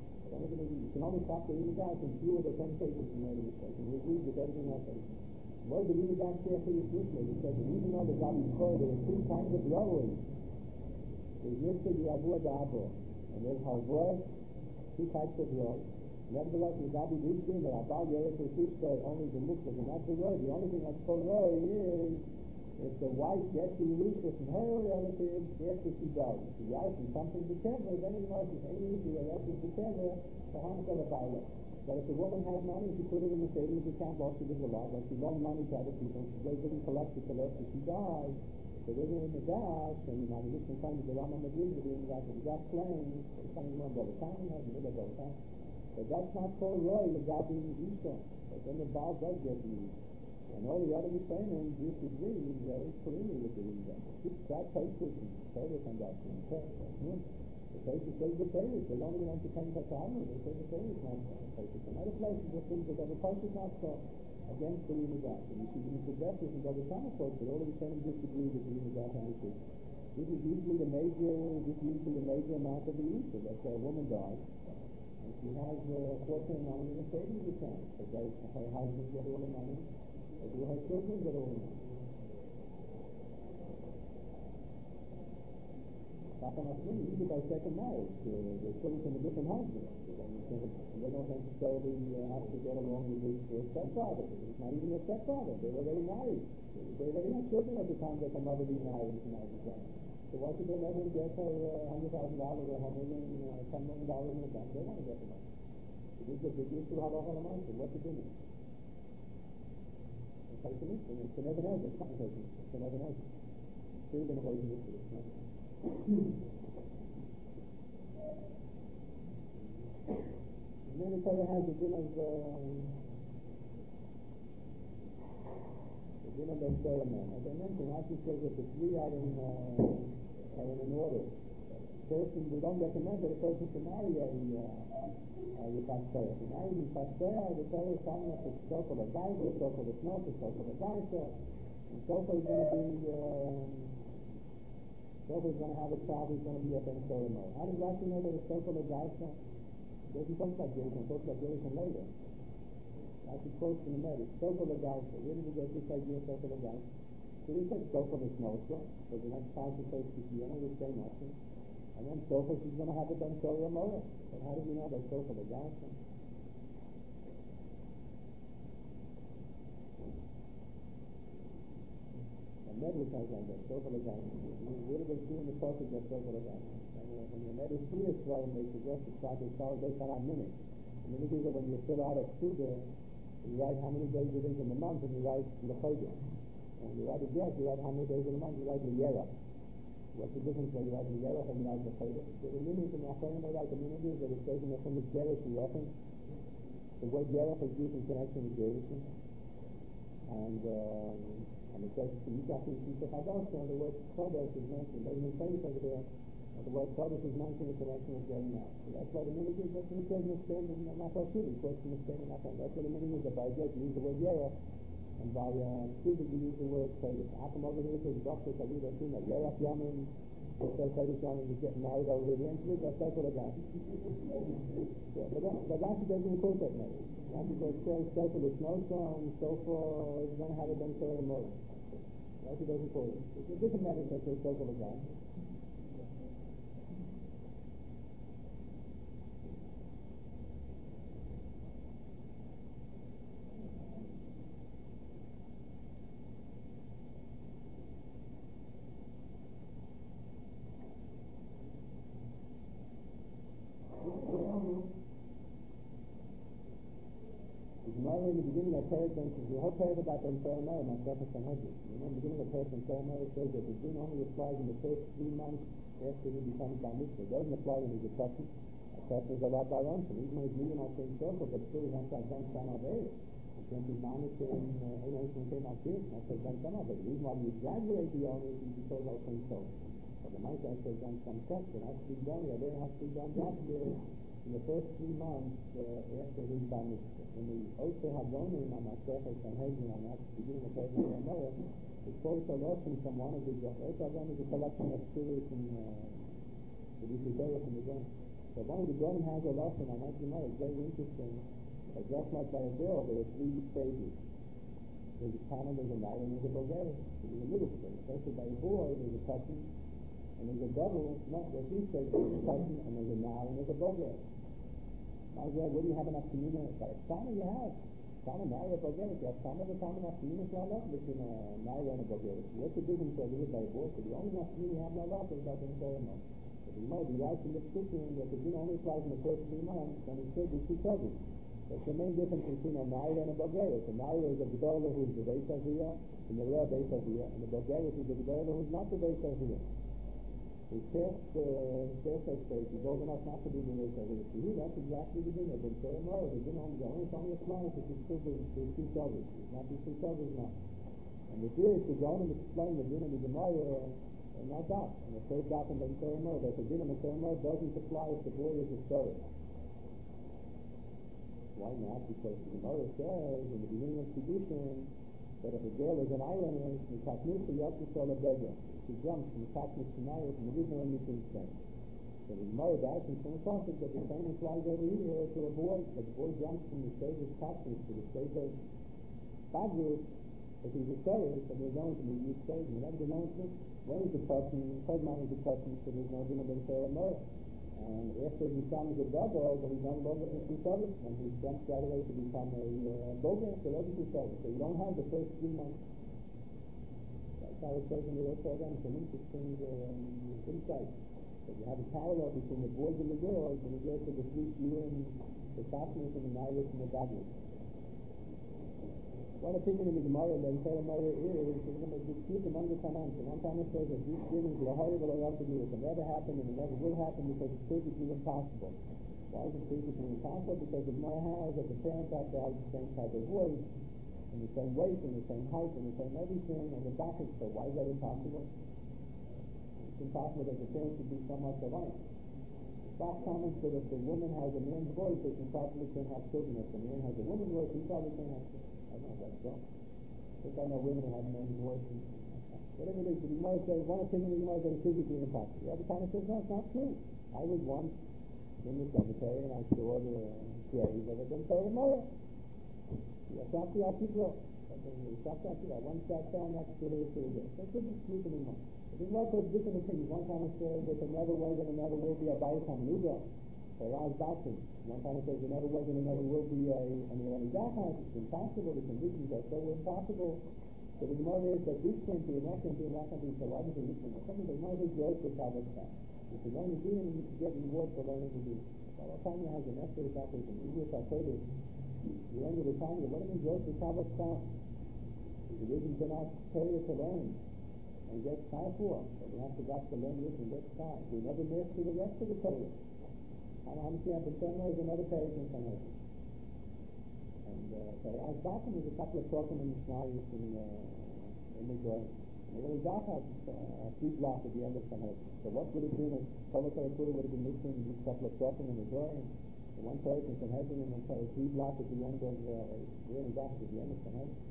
You can only stop the Yinagat in fewer than ten cases in made a mistake, and he agrees with everything else. What does the Yinagat share for this mission? He says that even though the Gabi Kor, there are two kinds of Yahweh. There's Yisra Yavua Da'abo, and there's Havua, two types of Yahweh. Nevertheless, the Gabi did say that Abal Yeretz Ishto is only the Mukta, and not the Roy. The only thing that's called Roy is if the wife gets the Yerusha from her relatives after she dies. If she dies from something to Teva, then he knows if any issue or after to Teva, for Hanukkah the Baila. But if the woman has money, she put it in the savings account while she was alive, like she loaned money to other people, she didn't collect it till after she died. So they're in the gas, and you know, the different kinds of the Rambam agrees with the gas, the gas claims, the kind of one brother time, has the middle brother time. But that's not called Roy, the God being Ishon. But then the Baal does get used. And all the other Rishonim disagree very clearly with the Rizah. That takes it, and Torah and that, and the Torah says the Torah, they don't even entertain the Torah, they say the Torah is not the Torah. In other places, they think that the Torah is not so against the Rizah. And you see the Mitzvah and other Torah folks, but all the Rishonim disagree with the Rizah on this issue. This is usually the major, this is usually the major amount of the Rizah. Let's say a woman dies, and she has a fortune of money in a savings account. So does her husband get all the money? Or do her children get all the money? Either by second marriage, uh, they're still from a different husband. And they don't necessarily uh, have to get along with his uh, stepfather. It's not even a stepfather. They're already married. They already have children at the time that the mother remarried and married again. So why should they let him get her one hundred thousand dollars or one million, uh, ten million dollars in the bank? They want to get the money. So this is a big issue how long am I? So what's the doing? It's like an issue. It's never knows. It's not an issue. It's never knows. Still going to hold an issue. And then the Torah has the din of uh, the din of Ben Solomon. As I mentioned, Rashi says that the three are in uh, are in an order. Person, we don't recommend that a person should marry a uh, a Yitzhak Torah. If you marry a Yitzhak Torah, the Torah is telling us it's so for the guy, it's so for the snow, it's so for the guy, and so for is going to be. Um, Sofa is going to have a child who's going to be a Ben Solomon. How does Rashi know that it's Sofa the Gaisa? It doesn't talk about Gershon, it talks about Gershon later. Rashi quotes from the Med, it's Sofa the Gaisa. Where did we get this idea of Sofa the Gaisa? So he said Sofa the Snosa, so the next time he says Kishiyana will say nothing. And then Sofa is going to have a Ben Solomon. But how do we know that Sofa the Gaisa? Medley comes on that, so for the guy. Where do they see in the process that so for the guy? And the Medley clear flow, they suggest it's not the stars based on a minute. And then it is that when you fill out a Suda, you write how many days it is in the month, and you write the Chodesh. And when you write a guess, you write how many days in the month, you write the Yerach. What's the difference when you write the Yerach and you write the Chodesh? So the minute in the Achayim, they write the minute is that it's taken from the Yerach to Yochin. The word Yerach is used in connection with Jerusalem. And, um, and it says, you got to see the Chadash, and the word Chodesh is mentioned. There's no place over there, and the word Chodesh is mentioned in connection with Jeremiah. So that's why the meaning is, that's what it says in the Stem, and not for Shiri, it says in the Stem, and that's what the meaning is, that by Jet, you use the word Yerach, And by uh, choosing to use the word Kodesh. I come over here to the doctor, I read a thing, a Yerach Yamin, they say Kodesh Yamin is getting married over here. The answer is that's that's what I got. Yeah, but that, but Rashi doesn't even quote that name. Rashi says, so for the snowstorm, so for, he's going to have it done for the mother. Rashi doesn't quote it. It's a different matter that says, so for the guy. In the beginning of Perek, the whole Perek about the Torah, my Sefer Sanhedrin. You know, in the beginning of Perek, the Torah says that the din only applies in the first three months after he becomes Bar Mitzvah. It doesn't apply when he's a person. A person is a lot by ransom. Even though he's meeting out in circle, but still he has to have done some of it. He can't be managed in any nation came out here. He has to have done some of it. The reason why we exaggerate the owner is because of things so. But the might has to have done some steps. It has to be done. The other has to be done after. In the first three months uh, after his Bar Mitzvah. In the Oser Hagonim on my Sefer Sanhedrin, on that beginning of Perek Noah, it quotes a lesson from one of the Oser Hagonim is a collection of stories in the Yisrael from the Gonim. So one of the Gonim has a lesson on that Gemara. It's very interesting. But just like by a girl, there are three stages. There's a Tana, there's a Nile, and there's a Bulgaria. There's a middle stage. Especially by a boy, there's a cousin, and there's a double. No, there's three stages. There's a cousin, and there's a Nile, and there's a Bulgaria. Might as well, what do you have enough community? But Tana you have. Tana, Nile, Bulgaria. You have some of the time enough community to have between a Nile and a Bulgaria. What's the difference over here by a boy? So the only enough community you have no love is about the Torah. So the Gemara, the right in the speaking that the din only applies in the first three months, then it should be two cousins. That's the main difference between a Nile and a Bulgaria. So Nile is a Gedolah who's the Beis Aviyah, and the real Beis Aviyah, and the Bulgaria is the Gedolah who's not the Beis Aviyah. The first, uh, first stage is old enough not to be the Beis Aviyah. So here, that's exactly the thing. I've been saying, no, the din only, the only time it applies is to still the two cousins. It's not the two cousins now. And the theory is to go on and explain the din of the Gemara, and not that. And the third dot in the Torah, that the din of the Torah doesn't apply if the boy is a story. Why not? Because the Gemara says in the beginning of Kiddushin that if a girl is an islander, she taknus to Yisrael a beggar. She jumps from the taknus to marriage, and there is no anything saying. So the Gemara does in some concept that the same applies over here to a boy. That the boy jumps from the stage of taknus to the stage of badrus. If he's a story, so there's going to be a stage. And whenever the known when is the person, Kodman is the person, so there's no din of the Torah. And after he becomes a double, then he's no longer a two service, and he jumps right away to become a uh, Bogan, so that's a two service. So you don't have the first three months. That's how it says in the Old Program. It's an interesting uh, insight. So you have a parallel between the boys and the girls when you go to the three years and the Tasmas and the Nairis and the Badness. One opinion in the Gemara, the entire Gemara is, is going to dispute among the Tanans. And one Tanna says that these things will hardly will have to do. It can never happen and it never will happen because it's physically impossible. Why is it physically impossible? Because the Gemara has that the parents have to have the same type of voice, and the same weight, and the same height, and the same everything, and the back. So why is that impossible? It's impossible that the parents should be somewhat alike. That comments that if the woman has a man's voice, they can probably can have children. If the man has a woman's voice, he probably can have children. I don't know if that's so. I think I know women who have men's voices. Whatever it is, the Gemara says, one opinion of the Gemara says it's physically impossible. The other comment says, no, it's not true. I was once in the cemetery and I saw the graves of a Torah Gemara. Yasaki Akiko. I once sat down next to his grave. That's a dispute anymore. The Gemara says different opinions. One comment says that there never was and there never will be a Bayis HaMenuda. So Raz Basim. One time it says there never was and there never will be a an Irani Dachas. It's impossible. The conditions are so impossible. So the Gemara is that this can't be, and that can't be, and that can't be. So why does it listen? Something the Gemara is gross with Kabbalah. If you learn the din, you need to get reward for learning the din. Kabbalah Tanya has an essay about this in English. I told you, the end of the time, what do you gross with Kabbalah? The reasons are not failure to learn and get sky for. So we have to got to learn this and get sky. We never master the rest of the Torah. And I'm saying the Torah is another page in some way. And uh, so as Batim is a couple of talking in the slides in uh, in the drawing. And the Dachas is a three block at the end of some way. So what would have been if Kolokar Torah would have been missing these couple of talking in the drawing? The one page in Sanhedrin and then three block at the end of uh, the Dachas at the end of Sanhedrin. So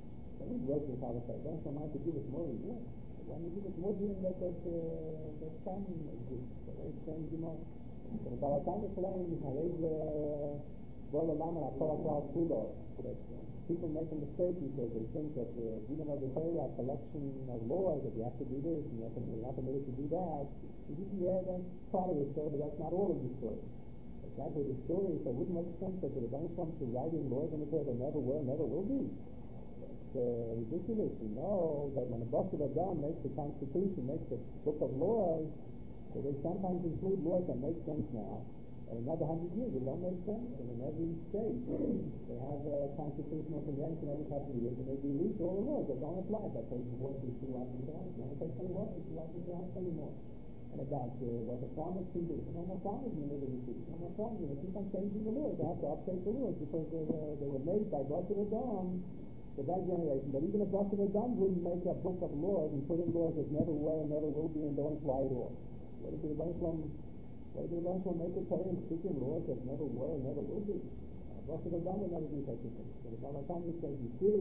That was work with our side. Don't come out to give us more than what? When you give us more than that, that, uh, that time exists. So very strange, you know. So the Balatani claims, Harez, Bola Lama, Akora Klaus Kudo, that people make a mistake because they think that the Dina of the Torah, a collection of laws, that you have to do this, and you have to, you're not permitted to do that. You just, yeah, that's part of the story, but that's not all of the story. If that was the story, so it wouldn't make sense that the Rebbeinu Shalom to write in laws in the Torah that never were, never will be. It's uh, ridiculous. You know that when a Boston Adam makes the Constitution, makes the book of laws, so they sometimes include laws that make sense now. And another hundred years, it don't make sense. And in every state, they have a constitutional convention every couple of years, and they delete all the laws that don't apply. That takes one to two hours and hours. No one takes any laws to two hours and hours anymore. And about uh, what the farmers can do. No more farmers in the city. No more farmers. They keep on changing the laws. They have to update the laws because they, uh, they were made by Boston Adam. For that generation, but even a Boston Adam wouldn't make a book of laws and put in laws that never were and never will be and don't apply at all. What did the Rebbeinu What did the Rebbeinu make a Torah and stick in laws that never were and never will be? A Boston Adam would never do such a thing. So the Balatani says, you see,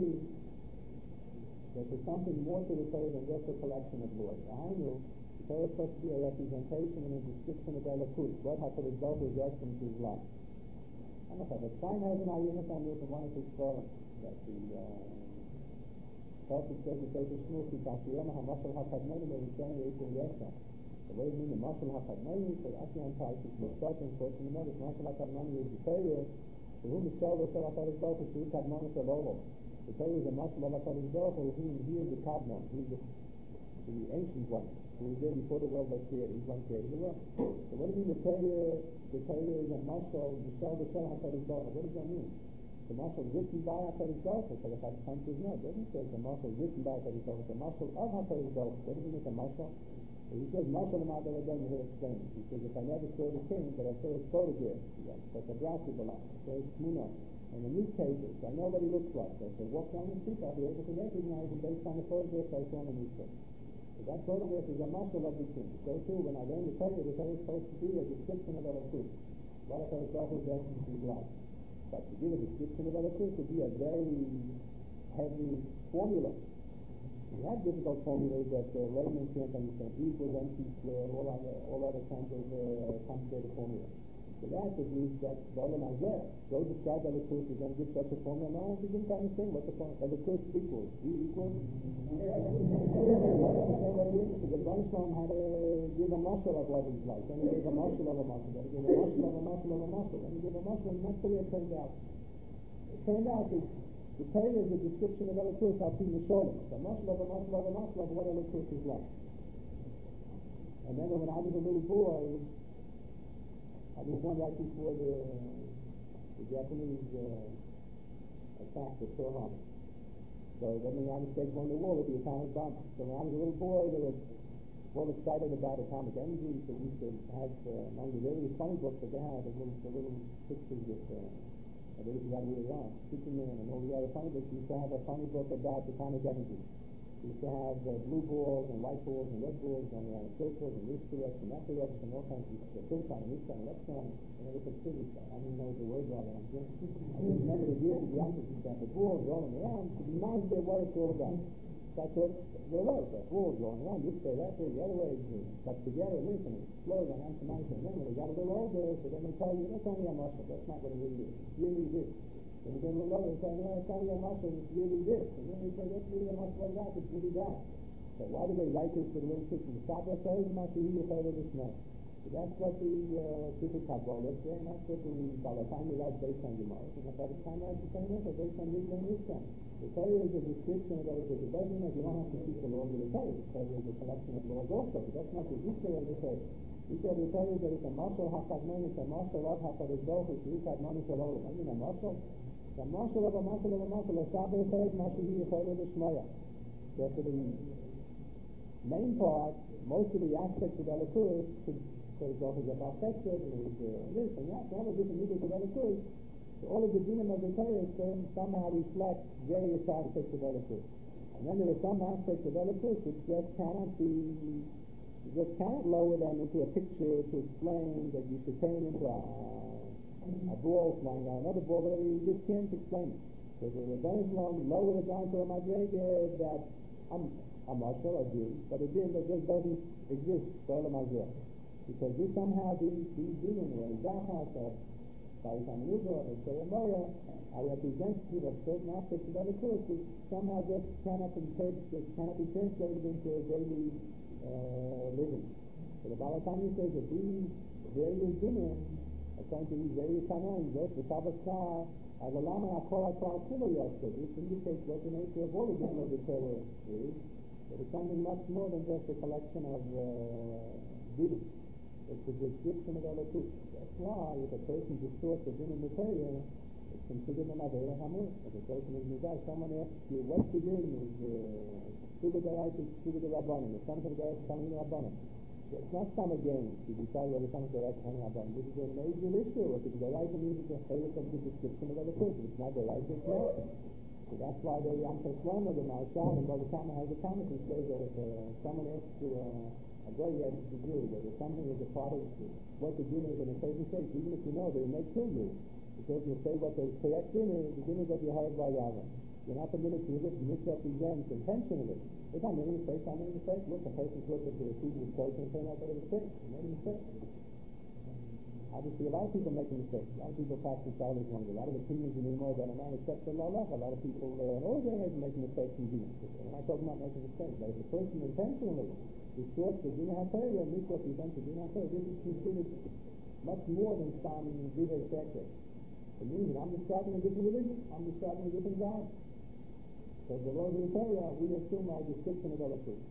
that there's something more to the Torah than just a collection of laws. I knew the Torah is supposed to be a representation and a description of Elokus, what HaKadosh Baruch Hu is asking to his life. I don't know, but Stein has an idea from one of his scholars. That the Prophet says in Sefer Shmuel, "Kitachiyam haMashal haKadmoni meRishon Yisrael Yesha." The way it means the Mashal haKadmoni, so Akiyan Tais is Mishpat and Kosh in the Medrash. Mashal haKadmoni is the Torah. So who Mishal Yisrael HaKadosh Baruch Hu Shu Kadmoni Shalolo. The Torah is a Mashal haKadosh Baruch Hu. He is the Kadmon. He's the the ancient one who was there before the world was created. He's one created the world. So what do you mean the Torah? The Torah is a Mashal Mishal Yisrael HaKadosh Baruch Hu. What does that mean? The marshal written by HaKadosh Baruch Hu, so the Chacham says no, it doesn't say it's a marshal written by HaKadosh Baruch Hu, it's a marshal of HaKadosh Baruch Hu. What does it mean it's a marshal? So he says marshal of Ma'adar Adam, he'll explain it. He says if I never saw the king, but I saw his photograph, that's a graphic belong, I saw his tmuna, and the newspapers, I know what he looks like. So if I walk down the street, I'll be able to recognize him based on the photograph I saw in the newspaper. So that photograph is a marshal of the king. So too, when I learned the Torah, the Torah is supposed to be a description of Elokus. What HaKadosh Baruch Hu is asking to his life. But to give a description of Elokus would be a very heavy formula. We have difficult formulas that uh, laymen can't understand. E equals M C squared, all other, all other kinds of uh, complicated formulas. So that at least that's Bolam Hazeh. Go describe Elokus, you're going to give such a formula. No one begins to understand what the formula Elokus equals. E equals. The Rebbeinu Shalom had to give a muscle of what he's like. Then he gave a muscle of a muscle. Then he gave a muscle of a muscle of a muscle. Then he gave a muscle, and that's the way it turned out. It turned out that the Torah is a description of Elokus al pi Misholim. It's a muscle of a muscle of a muscle of what Elokus is like. And then when I was a little boy, I was born right before the, the Japanese uh, attack at Pearl Harbor. So when the United States won the war with the atomic bomb. So when I was a little boy, they were all excited about atomic energy. So we used to have, uh, among the various funny books that they had, the little, the little pictures of, uh, they used to have really on, Superman and all the other funny books. We used to have a funny book about atomic energy. We used to have uh, blue balls and white balls and red balls, and we had circles and this direction, that direction, all kinds of stuff. This side and this side, left side, and everything silly stuff. I don't even know what the words are that I'm saying. I just remember the years of the opposite stuff. The balls rolling around, to be nice to what it's all about. That's what there was, the balls rolling around, this way, that way, the other way, stuck together, listen, it exploded on Antomites, and then when they got a little older, so then they tell you, that's only a muscle, that's not what it really is. It's really this. When you get a little older, they tell you, it's only a muscle, it's really this. And then they say, that's really a muscle like that, it's really that. So why do they write this for the little kids? The Sabbath says, Mashiach Yechayel B'Shmei. So that's what the Sifri Kabbalah is saying, that's what the Balatani writes based on Gemara. And the Balatani writes the same way, based on Yisrael and Yisrael. The Torah is a description of Elokus. It doesn't mean that you don't have to keep the laws of the Torah. The Torah is a collection of laws also, but that's not the Yisrael of the Torah. Yisrael of the Torah is that it's a Mashal HaKadmon, it's a Mashal of HaKadosh Baruch Hu, it's a Kadmon Shalom. I mean a Mashal. It's a Mashal of a Mashal of a Mashal, a Sabbath says, Mashiach Yechayel B'Shmei. So for the main part, most of the aspects of Elokus could Kodesh Baruch Hu is about Chesed, and there's uh, this and that, all the different niveaus of Elokus. So all of the dinim of the Torah somehow reflect various aspects of Elokus. And then there are some aspects of Elokus which just cannot be, you just cannot lower them into a picture to explain that you should turn into a, a ball flying out, another ball, whatever, you just can't explain it. So the Rebbeinu Shalom lowered it down to a madrega that I'm a marshal, a Jew, but a Jew that just doesn't exist for Olam Hazeh. Because this somehow these these beings, or Zachas, or Baruch or Shemora, are representative of certain aspects of other courses, somehow just cannot be just cannot be translated into a daily uh, living. So the Baal HaTanya says that these various dinim, according to these various Tanaim, just the Shabbos Shah, are the Lama Akora Kol Kula Yosef, which indicates what the nature of all the dinim of the Torah is. But it's something much more than just a collection of uh, dinim. It's a description of other two. That's why if a person distorts the dinim of the Torah, it's considered an Avera Hamur. If a person is Nidai, someone asks you, what the din is Suga Daraita, Suga Darabanim, if someone goes to Tamil Rabbanim. It's not some game to decide whether someone's Daraita Tamil Rabbanim. This is a major issue. If it's Daraita means it's a Hayek of the description of other person. It's not Daraita, it's not. So that's why the Yam Teshlama, the Marshal, and Baba Kama has a comment and says that if uh, someone asks you, uh, a very yes to do, whether something is a part of what the din is in a certain case, even if you know that it may kill you. Because you say what the correct din is, the din is that you heard by Yahweh. You're not permitted to misrepresent intentionally. If I'm making a mistake, I'm making a mistake. Look, the person's looked at the previous person and turned out that it was a mistake. He made a mistake. Obviously, a lot of people make mistakes. A lot of people practice Shabbos wrong. A lot of opinions anymore that a man accepts the law. A lot of people uh, in all days make mistakes in Jesus. We're not talking about making mistakes. But if a person intentionally distorts the Din HaTorah, mitzvah prevents the Din HaTorah, this is considered much more than some Divrei Sheker. It means that I'm describing a different religion. I'm describing a different God. So the laws of the Torah, we assume are a description of other things.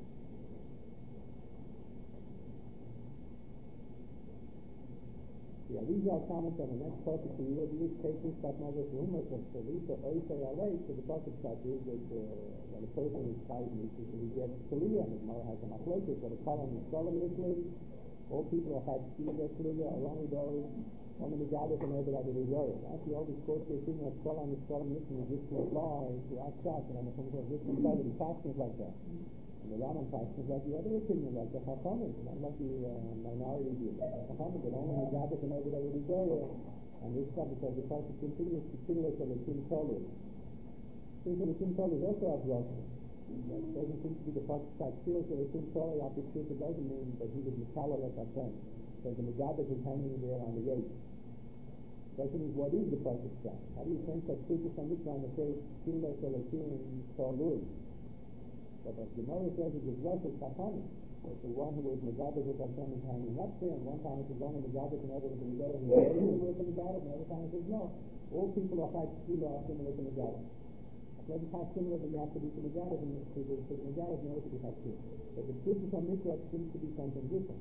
Yeah, these are comments on the next topic. So you will use cases that not just rumors of Salisa, Oisei, Alei, so the topic that is that uh, when a person is tied in issues, he gets Saliyah, and his mother has a machlokes, but a column is solemn Islam. All people are had to see their Saliyah, along with those only the God can know that it is yours. Actually, all these courts they think that Kolam is Kolam Nissim is just to apply to Akshat, and the Pumper of this one side of the passions like that. And the Raman passions like the other opinion, like the Chachamim, not like the uh, minority view. The Chachamim, but only the God can know that it is yours. And this stuff, because the passion continues to kill us on the Kim Tolu. Since the Kim Tolu is also a Russian. It doesn't seem to be the passion that kills the Kim Tolu, after truth, it doesn't mean that he was Mikala like Hashem. So the Megadik is hanging there on the gate. The question is, what is the Pasuk Shah? How do you think that Sukkot on this one says, Kilo Selekim Tolui? But as the Gemara says, it is Rosh Hashanah. It's the one who is Megadik with Hashem is hanging up there, and one time it is only Megadik and other than Megadik, and the other with Megadik, and other time it says no. All people are like Kilo are similar to Megadik. Maybe it's similar that you have to be to Megadik, and to the Megadik in order to be Hakim. But the Sukkot on this one seems to be something different.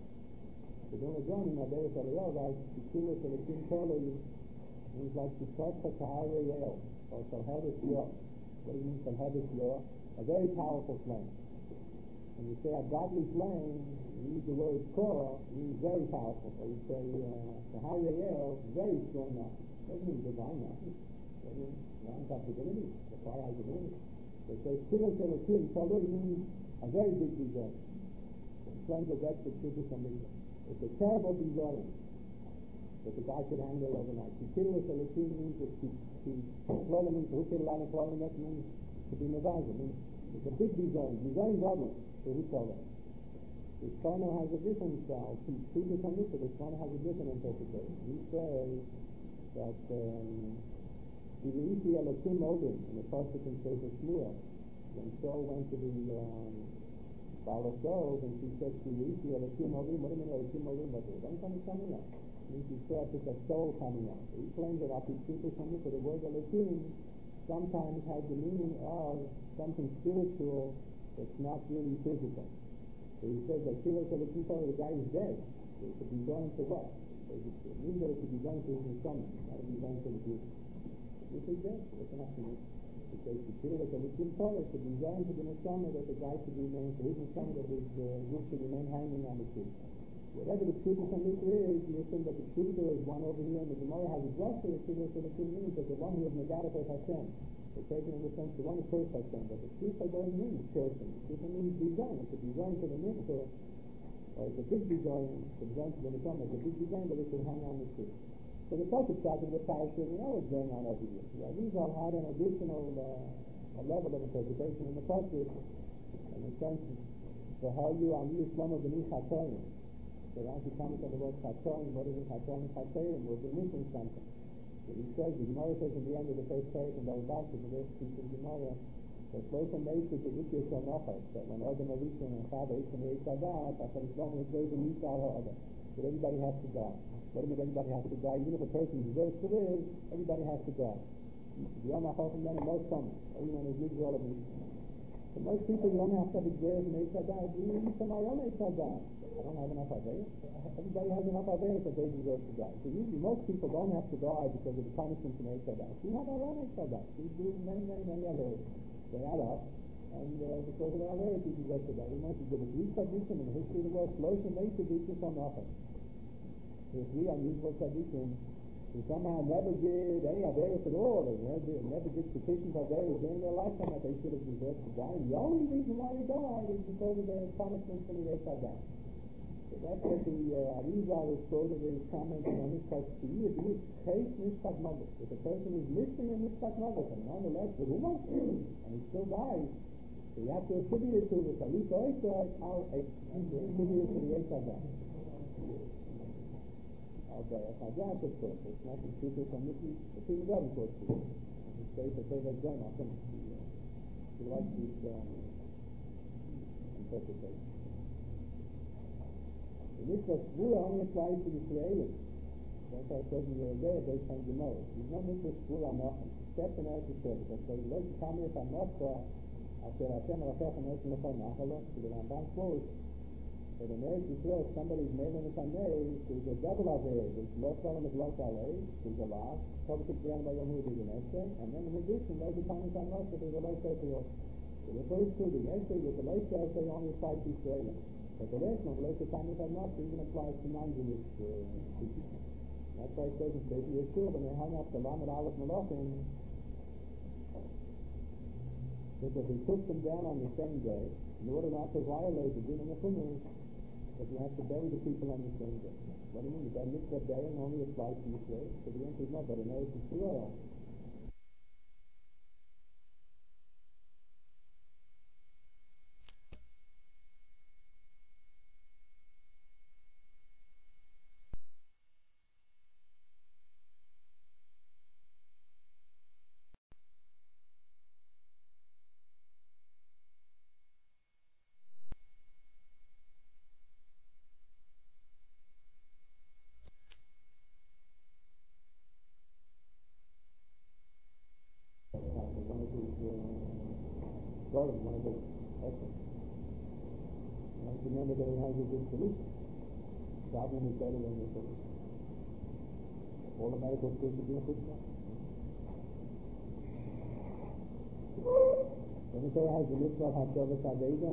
The Dona John in Adele Sarayah writes, the Kilo Selekim Tolui means like the Tzotcha Ta'arei El, or Salhadis Yor. What do you mean Salhadis Yor? A very powerful flame. When you say a godly flame, you use the word Korah, it means very powerful. Or you say Ta'arei El, very strong knowledge. It doesn't mean divine knowledge. It doesn't mean divine divinity. The fire has divinity. So it says Kilo Selekim Tolui means a very big desire. In terms of that's the truth of something. It's a terrible desire that the guy could hang there overnight. To kill us, the Latin means to clone means to kill a lot of clothing, that means to be Nevada. It's a big desire. Desire is ugly. So who told us? The Shana has a different style. To treat this on this, the Shana has a different interpretation. He says that the Isi Elohim Odin, in the Pasuk in Sefer Shmuel, when Saul went to the um, Baal Shov, and she said to Isi Elohim Odin, what do you mean Elohim Odin? But it don't come coming out. It means he saw it's a soul coming out. He claims that after people come in for the word Elohim, sometimes has the meaning of something spiritual that's not really physical. So he says that Kilo Elohim Torah, the guy is dead. So it could be going to what? So it means that it could be going to his stomach, not be going to the group. This is dead. That's enough to me. Because the Kilo Elohim Torah should be going to the Neshama, that the guy should remain, so his Neshama, that his group should remain hanging on the tree. Whatever the truth of something is, you assume that the truth is one over here, and the Gemara has a dress to the Kilo Elohim means that the one who is Megadif of Hashem. They're taking in the sense the one who cursed Hashem, but the truth doesn't mean cursing. The truth means design. It's a design for the mitzvah, or it's a big design, it's a design for the Neshama, it's a big design that it should hang on the tree. So the second chapter of the parasha, we know what's going on over here. The Arizal had an additional uh, a level of interpretation in the pasuk, in the sense for how you are you Shlomo b'ni Chatoim. So once you comment on the word Chatoim, what is it? Chatoim, Chatoim, we'll be missing something. So he says, the Gemara says in the end of the first page, and the back of the first piece of the Gemara, that Shlomo makes it the Ikir Shal Nachas, that when Adam Arishon and Chava Ishon Yesh Adat, after Shlomo is going to meet our Adam, that everybody has to die. What do you mean everybody has to die? Even if a person deserves to live, everybody has to die. The Yom HaChochem then and most common. Everyone is used all of these. For most people, you don't have to have exerted in Eish Adat. You need some Aron Eish Adat. I don't have enough Avayah. Everybody has enough Avayah that they deserve to die. So usually most people don't have to die because of the punishment from Eish Adat. We have Aron Eish Adat. We do many, many, many Avayah. They add up. And uh, because of our Avayah, we deserve to die. We want to give a three tzaddikim in the history of the world. Shloshim Eish Tzaddikim Shal Nachas. There's three unusual tzaddikim who somehow never did any Averis at all. They never did, never did sufficient Averis during their lifetime that they should have deserved to die. And the only reason why they died is because of their punishment from the Eish Adat. So that's what the uh, Arizal is quoted in his comment on this text. If a person is missing in Mishpat Nogos, and nonetheless, the woman, and he still dies, so you have to attribute it to the Talit Oisha, how it attribute it to the Eish Adat. Okay, I got it, of course. It's not the truth from Mickey. The two of them, of course. It's safe to say that's done. I think he likes this um, interpretation. The mitzvah Shvura only applies to the Israelis. That's why I said in the other day, based on Gemara. There's no mitzvah Shvura Nochem, except in Eretz Yisrael. Because they like to come here from Moscow, after Hashem Rakech and Eretz Yisrael Nachala, to the Rambam quotes, that in Eretz Yisrael, if somebody's made in a Sanei, there's a double Aveh. There's Lo Shalom is Lo Shalei, there's a lot. Tovah Tikriyan by Yom Hu, there's an Esrei. And then in addition, there's a Tanis HaMoshe, there's a Lo Shalei. So the first two, the Esrei, there's a Lo Shalei only applies to Israel. But the rest of the Lo Tanis HaMoshe even applies to non-Jewish people. That's why it says in Sefer Yeshua, when they hung up the Lamed Aleph Malachim, because they took them down on the same day, in order not to violate the din of the Chumash, that you have to bury the people on the same day. What do you mean? That mitzvah burying only applies to Yisrael? So the answer is no, but in Eretz Yisrael, one of his essence. And remember that he has a good solution. The problem is better than the solution. All the medical skills should be a good one. When you say he has the mitzvah of HaShavas HaVeda,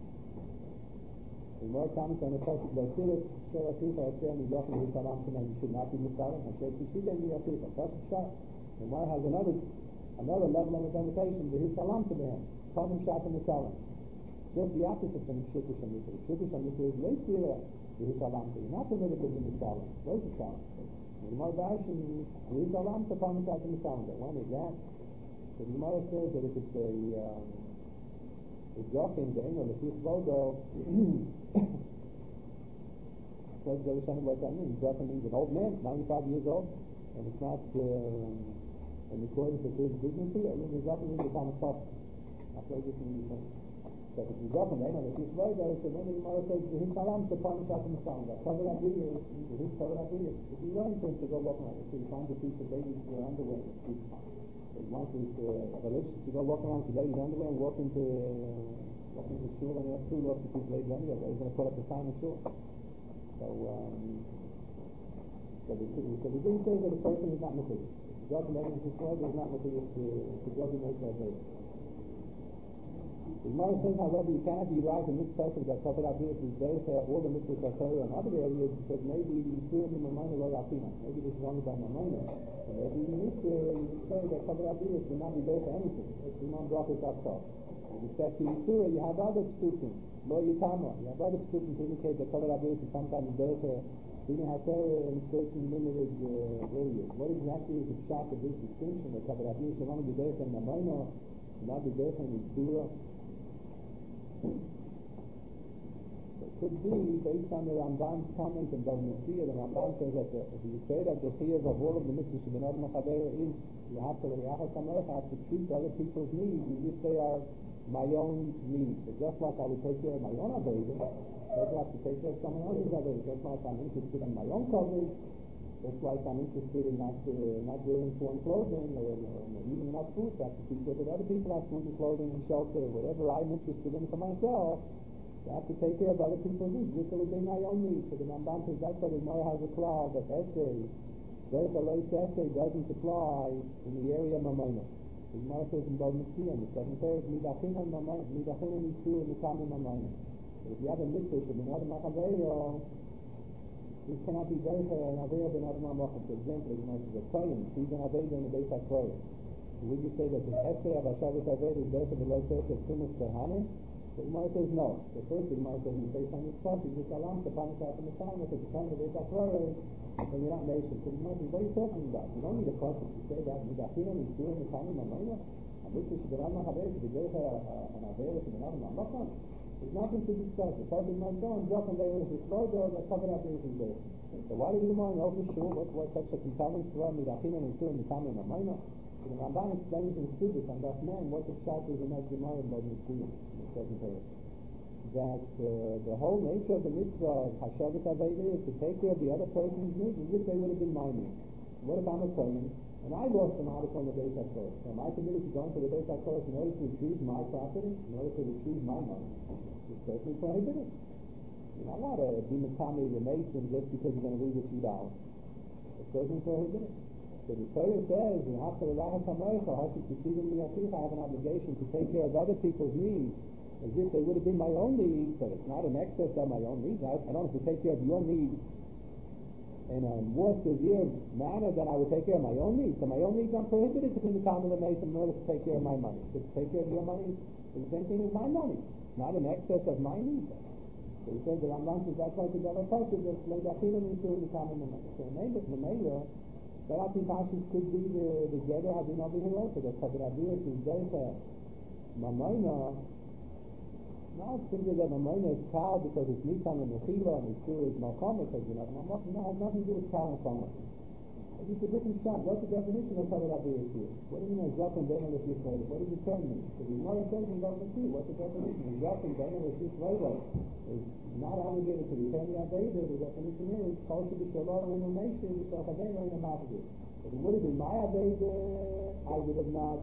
the more comments on the pasuk by Philip, Shara Fifa, Hashem, Yidachim, Yishalam, you should not be Mitzvah, Hashem, Tishida, and Yafifa. Pasuk Shah. The more has another another level of interpretation, the Yishalam to them. Common shot in the Salam. Just the opposite from Shikush and Yisrael. Shikush and Yisrael is late here, the Yisraelam. You're not permitted to be in the Salam. Where's the Salam? The Gemara Darshan, the Yisraelam to common shot in the Salam. But when is that? So the Gemara says that if it's a um, a joking thing, or the fifth logo, says they were saying what that means. Joking means an old man, ninety-five years old, and it's not um, in accordance with his dignity, or means joking means a kind of stuff. So if you go from there, and if you slow down, so then the Gemara says, the Hisalam to punish out in the sound. That cover that video, the His cover that video. If you learn things to go walk around, so you find a piece of baby's uh, underwear, so you want this uh, religious to go walk around with baby's underwear and walk into uh, walk into school, and you have two lots of piece of baby's underwear, but he's going to put up the time in school. So, um, so the, so the thing says that the person is not material. The judge in evidence is is not material to, to judge and make that baby. The Gemara says, however, you cannot be right in this person that Tophet Abiyah is there for all the mitzvahs are Torah in other areas, because maybe two of them are minor or Lafina. Maybe this is only by Mamayna. So maybe in this way, you say that Tophet Abiyah will not be there for anything. It's Imam Brachas Aksar. With respect to Yisura, you have other psukim. Lo Yitama. You have other psukim to indicate that Tophet Abiyah is sometimes there for Sina HaTorah in certain limited uh, areas. What exactly is the pshat of this distinction that Kavod Avir should only be there from Mamayna, should not be there from Yitzura? It could be based on the Rambam's comment in Bava Metzia. The Rambam says that the, if you say that the chiyuv of all of the mitzvahs of Benod Mechaber is you have to have to treat other people's needs as if they are my own needs. So just like I would take care of my own avodah, just like to take care of someone else's avodah, just like I'm interested in my own coverage, just like I'm interested in not uh, not wearing torn clothing or, or not eating enough food, so I have to keep that other people have food and clothing and shelter, whatever I'm interested in for myself. I have to take care of other people's needs. This would be my own needs. So the Rambam says that's why the Gemara has a clause that essay, there's a late essay doesn't apply in the area of Mamayna. The Gemara says in Bava Metzia, in the seventh page, Midachina Midachina Mitzvah Mikami Mamayna. If you have a mitzvah to Benod Mechaber, this cannot be very fair and Avera Benod Mechaber. For example, you know, the Kohen, he's an Avera in the Beis HaTorah. Would you say that the essay of Hashavas Avera is better than the late essay of Tumas Kohanim? The Gemara says no. The first the Gemara says in based on this stuff, you just allow to punish out in the time if it's the time of the Beis HaTorah, then you're not nation. So the Gemara says, what are you talking about? You don't need a question to say that. Midachina Mitzvah Mikami Mamayna. And this is Benod Mechaber to be there an Avera to Benod Mechaber. There's nothing to discuss. The person might go and drop and they will destroy the covered up is there. So why did the Gemara know for sure what was such a compelling story? Midachina Mitzvah Mikami Mamayna. So the Rambam explains in Siddur on that man what the pshat is in that Gemara in Bava Metzia, in the second page. That uh, the whole nature of the mitzvah of Hashavas Aveda is to take care of the other person's needs as if they would have been my needs. What if I'm a Kohen and I lost an article in the Beis HaTorah? So am I committed to go into the Beis HaTorah in order to retrieve my property, in order to retrieve my money? It's certainly prohibited. You're not allowed to be Mikami the Mason just because you're going to lose a few dollars. It's certainly prohibited. So the Torah says, you have to rely on Kamoicha, I have an obligation to take care of other people's needs as if they would have been my own needs, but it's not an excess of my own needs. I, I don't have to take care of your needs in a more severe manner than I would take care of my own needs. So my own needs are prohibited to be the common mason in order to take care of my money. To take care of your money is the same thing as my money, not an excess of my needs. So he says the Rambam says that's like the double post of this Leidachina into the common mason. So the Mela, Berati Pashis could be the the Geder Hadin over here also. The Kavod Avir is Derech Mamayna. Not simply that Mamayna is Kal because it's Nitan and Mechila and it's still is Malchama because you know Mamayna has nothing to do with Kal and Chama. It's a different shot. What's the definition of Kavod Avir here? What do you mean Zok and Bein Elef Yisrael? What does it tell me? So the Gemara says in Bava Metzia, what's the definition? Zok and Bein Elef Yisrael is not obligated to return the Aveda. The definition is Kol Shebishalom in a nation, Yisrael Aveda in a Mavdir. If it would have been my Aveda, I would have not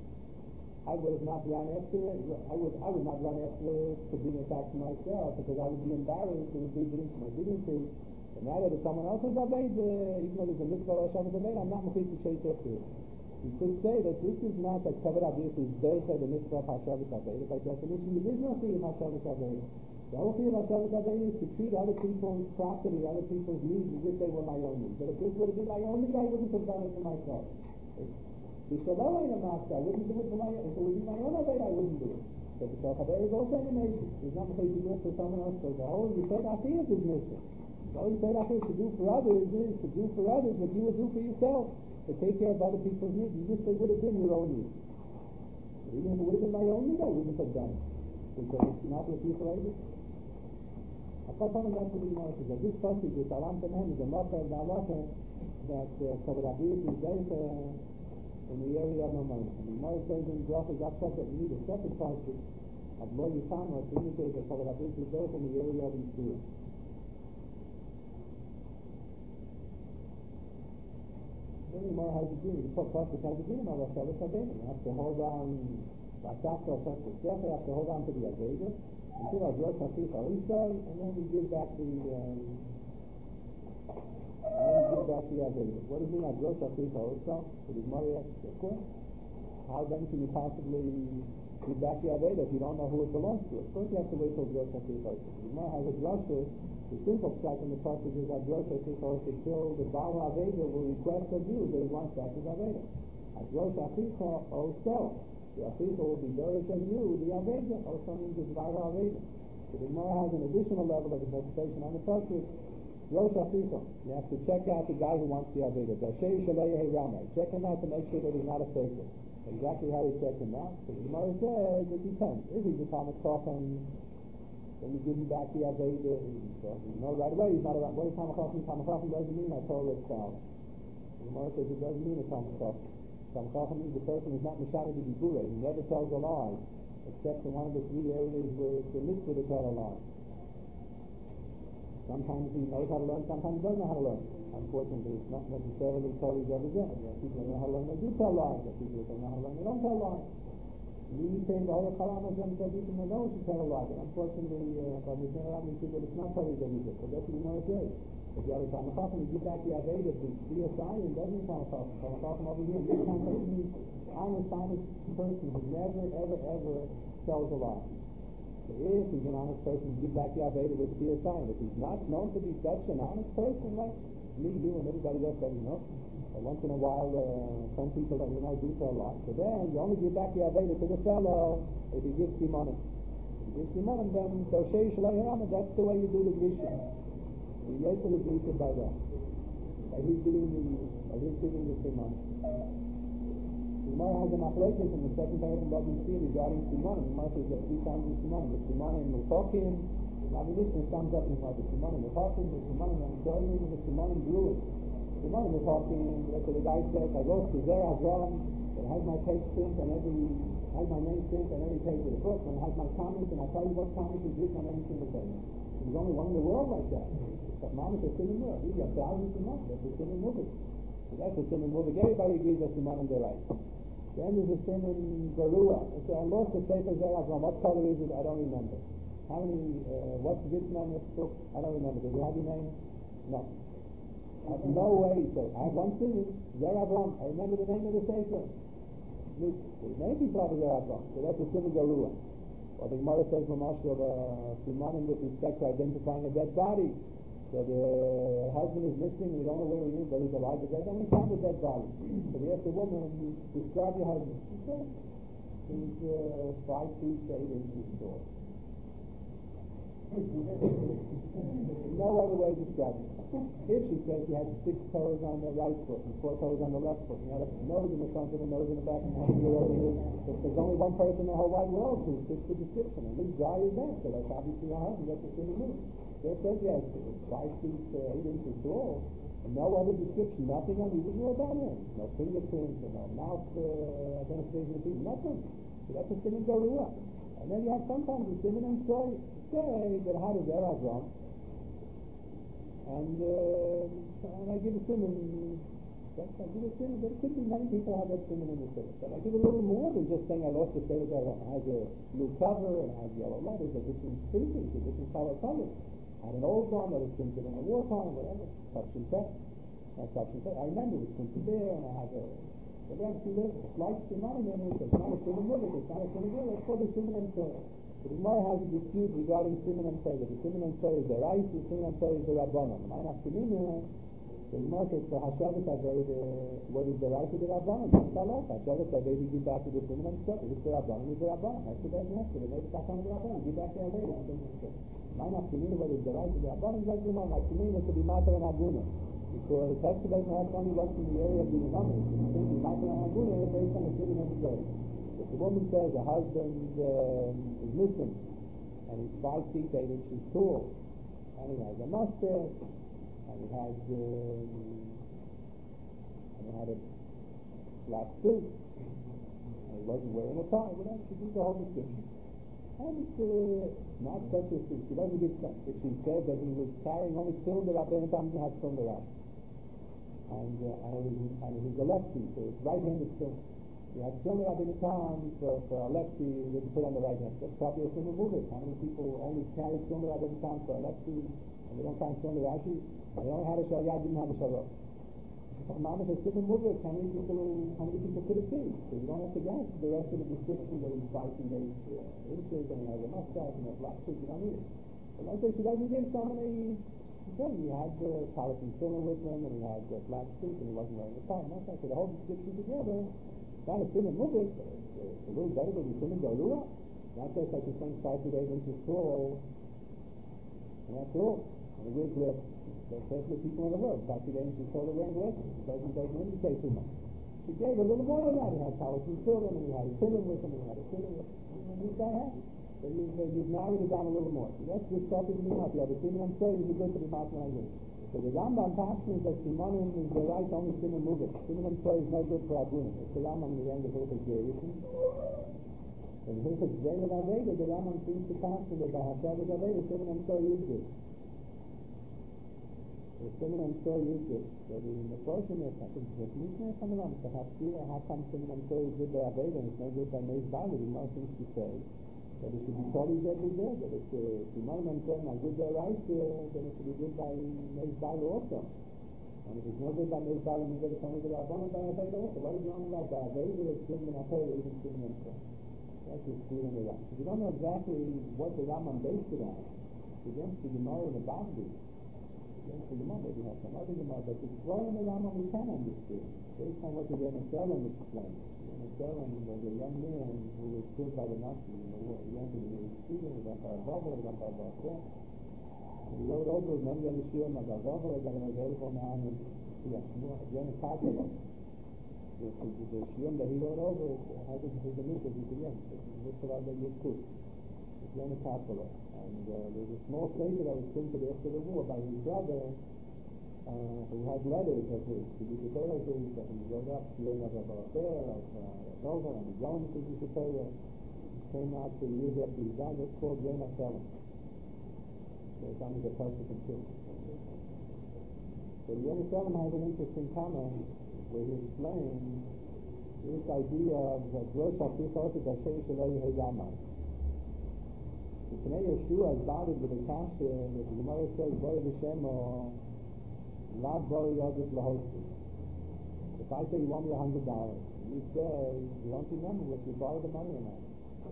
I would have not run after it. I would I would not run after it to bring it back to myself because I would be embarrassed. It would be beneath my dignity. But now that it's someone else's Aveda, even though there's a mitzvah of Hashavas Aveda, I'm not going to chase after it. You could say that this is not that Kavod Avir is Derech the mitzvah of Hashavas Aveda. By definition, there is no fee of Hashavas Aveda. The whole fee of Hashavas Aveda is to treat other people's property, other people's needs as if they were my own needs. But if this would have been my own need, I wouldn't have done it for myself. If I wouldn't do it for my own. If it would be my own Aveda, I wouldn't do it. So the Aveda is also an nation. It's not going to do it for someone else. So the whole Yisod Achiyah is missing. The whole Yisod Achiyah to do for others is to do for others what you would do for yourself. To take care of other people's needs as if they would have been your own needs. But even if it would have been my own need, I wouldn't have done it. Because it's not what you created. I thought coming back to the Gemara that this passage with Alam Tanem is a matter of the halacha that Kavod Avir is Derech in the area of Mamayna. And the Gemara says in Brachos Akshot that we need a second passage of Lo Yitama to indicate that Kavod Avir is Derech in the area of Yisur. Then the Gemara has a dream. The passage has a dream of Hashavas Aveda. You have to hold on. Basakta Hashavas Aveda. You have to hold on to the Aveda until Adros Hafich Alisai, and then we give back the. Um, And then give back the Aveda. What does it mean, Adros Hafich Alisai? So the Gemara asks, of course, how then can you possibly give back the Aveda if you don't know who it belongs to? Of course you have to wait till Adros Hafich Alisai. The Gemara has a drasha. The simple shot in the passage is Adros Hafich Alisai till the Baal Aveda will request of you that he wants back his Aveda. Adros Hafich Alisai. The Achicha will be Dorish of you, the Aveda, also means it's Baal Aveda. So the Gemara has an additional level of interpretation on the passage. Rosh Hashichon. You have to check out the guy who wants the Aveda. Dashei Shalei Hei Ramai. Check him out to make sure that he's not a faker. Exactly how you check him out. So the Gemara says it depends. If he's a Talmud Chacham, then you give him back the Aveda. So you know right away he's not a what is Talmud Chacham? Talmud Chacham doesn't mean a Torah child. The Gemara says it doesn't mean a Talmud Chacham. Talmud Chacham means the person who's not Mishari to be Bure. He never tells a lie, except in one of the three areas where it's a mitzvah to tell a lie. Sometimes he knows how to learn, sometimes he doesn't know how to learn. Unfortunately, it's not necessarily totally represented. There are people who know how to learn, they do tell lies. There are people who don't know how to learn, they don't tell lies. We think the whole Kalam Hashem said people who know to tell a lie, but unfortunately, uh, we see that it's not totally represented. So that's what you know it is. If you have a Talmud Chacham, you give back the Aveda to be a sign, and doesn't Talmud Chacham. Talmud Chacham over here, this kind of person, honest, honest person who never, ever, ever tells a lie. So if he's an honest person, give back the Aveda with be a sign. If he's not known to be such an honest person, like me, you, and everybody else that we know, uh, once in a while, uh, some people that we know do tell lies. So then, you only give back the Aveda to the fellow if he gives Simonim. If he gives Simonim, then Doshei Shalei Rama, that's the way you do the Grisha. You get to the Grisha by that. By his giving the, by his giving the Simonim. The Gemara has a machlokes in the second paragraph of Bavli Tzvi regarding Simonim. The Gemara says that three times the Simonim. The Simonim Mechokim, now the Mishnah sums up in what the Simonim Mechokim, the Simonim Mechokim, and the Simonim Brewing. The Simonim Mechokim, that's what the guy says, I wrote to Zer Avram, that has my page print on every, has my name print on every page of the book, and has my comments, and I'll tell you what comments is written on every single page. There's only one in the world like that. But Mom is a sin in there. We have thousands of Mom. That's a sin in moving. So that's a sin in moving. Everybody agrees that Simonim they're right. Then there's a sin in Garua. So I lost the Sefer Zer Avram. What color is it? I don't remember. How many, uh, what's written on this book? I don't remember. Does it have your name? No. I have no way. So I have one sin, Zer Avram. I remember the name of the Sefer. There's many people have a Zer Avram. So that's a sin in Garua. Or the Gemara says, Mamash, of uh, Simonim with respect to identifying a dead body. So the husband is missing, we don't know where he is, but he's alive, but they don't count the dead body. So we ask the woman, describe your husband. She says, he's uh, five feet, eight inches tall. No other way to describe it. If she says he has six toes on the right foot and four toes on the left foot, he had a nose in the front and a nose in the back, and had a ear over here. If there's only one person in the whole wide world who fits the description, and this guy is that, so that's obviously her husband, that's the thing to move. So it says he has five feet, uh, eight inches tall, and no other description, nothing unusual about him. No fingerprints, no mouth uh, identification of teeth, nothing. So that's a sin in Garua. And then you have sometimes a sin in story. Say that how does Zer Avram? And, uh, and I give a sin in, I give a sin, there could be many people have that sin in the Sefer. But I give a little more than just saying I lost the Sefer Zer Avram. It has a blue cover, and it has yellow letters, a different printings, a different color color. I had an old one that was printed in a war time, whatever. Touch and text. Not touch and text. I remember it was printed there, and I have a, the rest of it, it's like the money in it, it's not a sin in Muvik, it's not a sin in Muvik, it's called a sin in Torah. The Gemara has a dispute regarding Siman and Torah. The Siman and Torah is the Rais, the Siman and Torah is the Rabbanon. The Ma'an Afkamina, the Gemara says for Hashavet Aveda, what is the Rais of the Rabbanon? It's not like Hashavet Aveda, give back to the Siman and Torah. It's the Rabbanon, it's the Rabbanon. That's the best answer. The Rais back on the Rabbanon, give back the Aveda, the Siman and Torah. Ma'an Afkamina, what is the Rais of the Rabbanon? It's like the Gemara, like Kamina to be Matar and Aguna. Because the text doesn't have only what's in the area of the Imam. It's going to be Matar and Aguna based on the Siman and Torah. If the woman says the husband uh, is missing, and he's five feet, eight inches tall, and he has a mustache, and he has, um, and he had a black suit, and he wasn't wearing a tie, whatever, she gives the whole description. And it's uh, not such a thing. She doesn't give sense. If she said that he was carrying only cylinder up, every time he had cylinder up. And, uh, and, it was, and it was a lefty, so it's right-handed cylinder. You have cylinder up in the town for, for a lefty, you have to put on the right hand. That's probably a cylinder movement. How many people only carry cylinder up in the town for a lefty, and they don't carry cylinder Rashi? They only had a shalyad, didn't have a shalot. Mama says cylinder movement. How many people? How many people could it be? So you don't have to guess the rest of the description that he's five feet eight uh, inches, and he has a mustache and a black suit. You don't need it. But like I said, she doesn't give so many. She said he had the uh, Palestine cylinder with him, and he had a black suit, and he wasn't wearing a tie. And that's like the whole description together. Not a sin in Muvik, but it's a little better than a sin in Garua. Not just like the thing five feet eight inches tall, and that's all. And it is with the first people in the world. Back to the ancient sort of wearing worship. It doesn't take him to say too much. She gave a little more than that. He had powers to fill him, and he had a fill him with him, and he had a fill him with him. And this guy had. So you've, uh, you've narrowed it down a little more. So that's just talking to me out. You have a Simon and Soy is a good to be marked like this. So the Rambam passes that Simonim is the right only Simon Mugit. Simon and Soy is no good for Agunim. It's the Rambam in the end of Hilchot Gerushin. And Hilchot Zayim and Aveda, the Rambam seems to pass that by Hashem and Aveda, Simon and Soy is good. So Simon and Soy is good. So the Mephorshim is, I think, it's Mishnah from the Rambam. So how come Simon and Soy is good by Aveda and it's no good by Meis Bali? The Gemara seems to say that it should be totally deadly there, that if the Simon and Soy are good by right, then it should be good by Meis Bali also. And if it's no good by Meis Bali, then it's only good by Avona by Aveda also. What is wrong with that? By Aveda, it's Simon and Soy, even Simon and Soy. That's just feeling it out. If you don't know exactly what the Rambam based it on, against the Gemara and the Bavli, against the Gemara, maybe have some other Gemara, but the Gemara and the Rambam we can understand, based on what the Yeneselim explained. The Yeneselim was a young man who was killed by the Nazis in the war. He went to the Yeshua, he went by a Bavli, he went by a Bavli. He wrote over many of the Yeshua, and the Bavli that are available now, and yes, Yeneselim. The Shium that he wrote over has a mitzvah again. It's a lot of Yeshua. It's Yom Kapala. And uh, there's a small paper that was printed after the war by his brother, uh, who had letters of his, the Yisrael letters that he wrote up, Shium of Rabbi of Nova, and the Jones of Yisrael. It came out two years after he died. It's called Yom Kapala. So it's only the person can see. So the Yom Kapala has an interesting comment where he explains this idea of Grosh HaPichot is Hashem Shaloi Heyamai. The Pnei Yeshua is bothered with a kasha that the Gemara says, Boy Hashem or Lav Boy Yodis Lahosti. If I say you want me a hundred dollars, and you say you don't remember what you borrowed the money or not.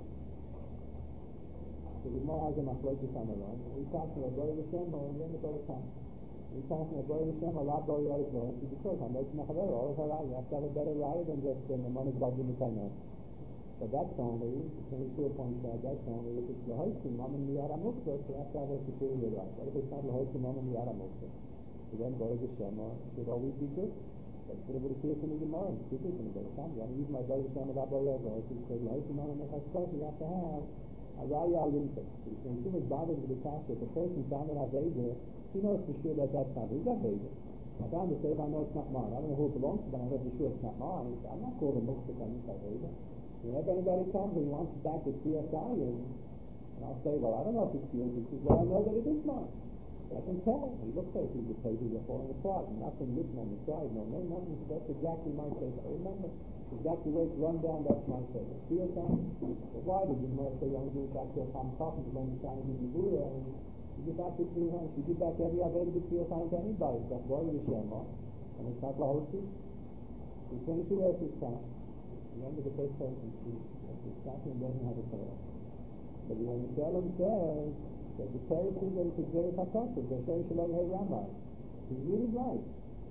So the Gemara has a machlokes on the run. We talk to Boy Hashem or we end up all the time. We talk to Boy Hashem or Lav Boy Yodis Lahosti because I'm making a chaver all of her right. You have to have a better right than just in the money budget in the time. But that's only, the Yeshua points out, that's only if it's L'hoisim, Mama Miyara Mukta, so you have to have a superior right. But if it's not L'hoisim, Mama Miyara Mukta, so then Boy Hashem should always be good. That's what it would appear from the Gemara. It's good from the Boy Hashem. You want to use my Boy Hashem without Boy Hashem. It's because L'hoisim, Mama Miyara Mukta, you have to have a Raya Al-Yimta. So the Yeshua is bothered with the kasha. If a person found an Aveda, he knows for sure that that's not his Aveda. I found it, I know it's not mine. I don't know who it belongs to, but I know for sure it's not mine. I'm not called a Mukta on this Aveda. Whenever anybody comes and he wants it back to C S I, and, and I'll say, well, I don't know if it's yours. He says, well, I know that it is mine. I can tell. He looks like the pages are falling apart. Nothing written on the side, no name, nothing. So that's exactly my faith. I remember exactly where it's run down, that's my faith. C S I, well, why did you know? So you only give it back to a common talking to when you're trying to give you Buddha, and you give back to three hundred. You give back every available C S I to anybody. That's why you're Shema. And it's not Lahosi. It's twenty-two years this time. The end of the first person speaks. The second doesn't have a Torah. But the Yeneselim says that the Torah says that it's a Gzeres HaKosov, the Hashem Shaloi Hey Rabbi. He's really right.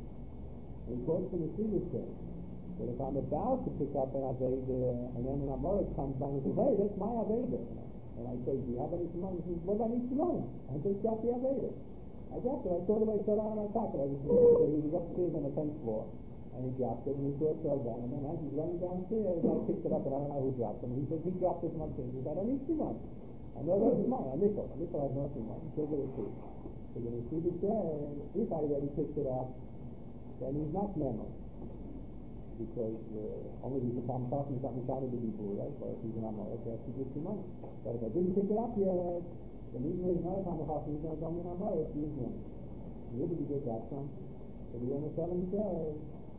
And he quotes from the previous case that if I'm about to pick up an Aveda, and then an Amorit comes by and says, hey, that's my Aveda. And I say, do you have any Simon? He says, well, I need Simon. I just got the Aveda. I got it. I saw the way it fell out on my pocket. I was, so he was upstairs on the tenth floor. And he dropped it, and he saw it fell down. And then as he's running downstairs, I picked it up, and I don't know who dropped it. And he says, he dropped it from upstairs. He said, I don't need Simon. I know that's mine. I'm Nickel. Nickel has no Simon. So get it too. So then he sees it there, and if I already picked it up, then he's not Memo. Because uh, only if I'm talking about Mishana to be poor, right? But if he's an Amor, he has to give Simon. But if I didn't pick it up yet, then even though he's not a Tamachach, he's not going to be an Amor, he's Memo. Where did he get that from? So the Yeneselim says,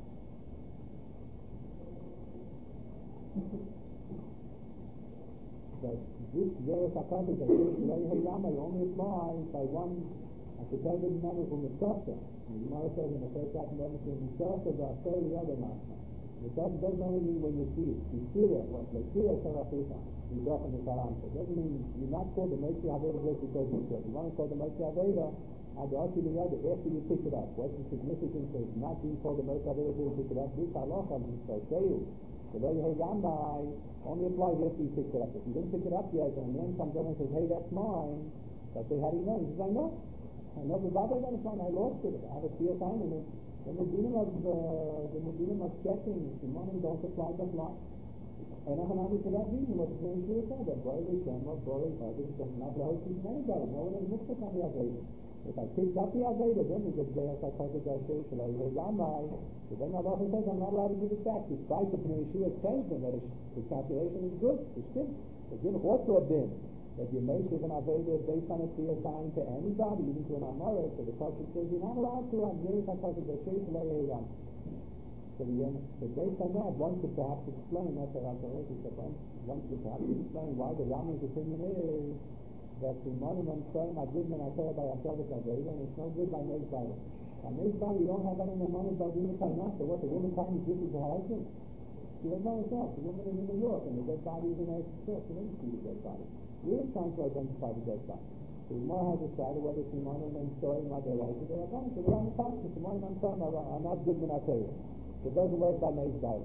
that this Gzeres HaKosov, that this Shaloi Hey Rabbi only applies by one, I should tell you the matter from the Sosha. The Gemara says in the first half of the Sosha, the Sosha, the Asher, the other Mashma. The Sosha doesn't only mean when you see it. You see it, what they see it, Sarafisa. You drop in the Saramsa. It doesn't mean you're not called the Moshe Aveda just because you see it. You want to call the Moshe Aveda, after you pick it up. What's the significance of not being called the Moshe Aveda until you pick it up? This halacha, so show you. The way Hey Ramai only applies after you pick it up. If you didn't pick it up yet, and then comes over and says, hey, that's mine, so I say, how do you know? He says, I know. I I know the Baba is fine. I lost it. I have a clear sign in it. The Medinim of uh, the Medinim of checking, the money don't apply the law. And I'm not for that reason. What the Supreme Court said that boy, we can not boy, I think it's not the whole teaching anybody. No one is mixed up on the Aveda. If I picked up the Aveda, then it's just there. I thought that I say, shall I hear Ramai? So then Allah says, I'm not allowed to give it back. Despite the Supreme Yeshua tells them that the calculation is good. It's good. It didn't also have been that you may give an Aveda based on a clear sign to anybody, even to an Amora. So the Pasuk says you're not allowed to have Yeris HaKosher B'Shei Sh'lo Yehi Ramai. So, the, um, so based on that, one could perhaps explain, that's what I'll say, one could perhaps explain why the Rama's opinion is that the money I'm saying, I did when I tell by ourselves as Aveda, and it's no good by Meir Bala. By Meir Bala, you don't have any money by women time not. So what, the woman time is this is her husband? She doesn't know herself. The woman is in New York, and the dead body is in Eretz Yisrael. She doesn't see the dead body. We're trying to identify the dead body. So the more has decided whether it's the money I'm saying, or the right, they are going to the Rama's time. The money I'm saying are not good when I tell you. It doesn't work by Meir Bala.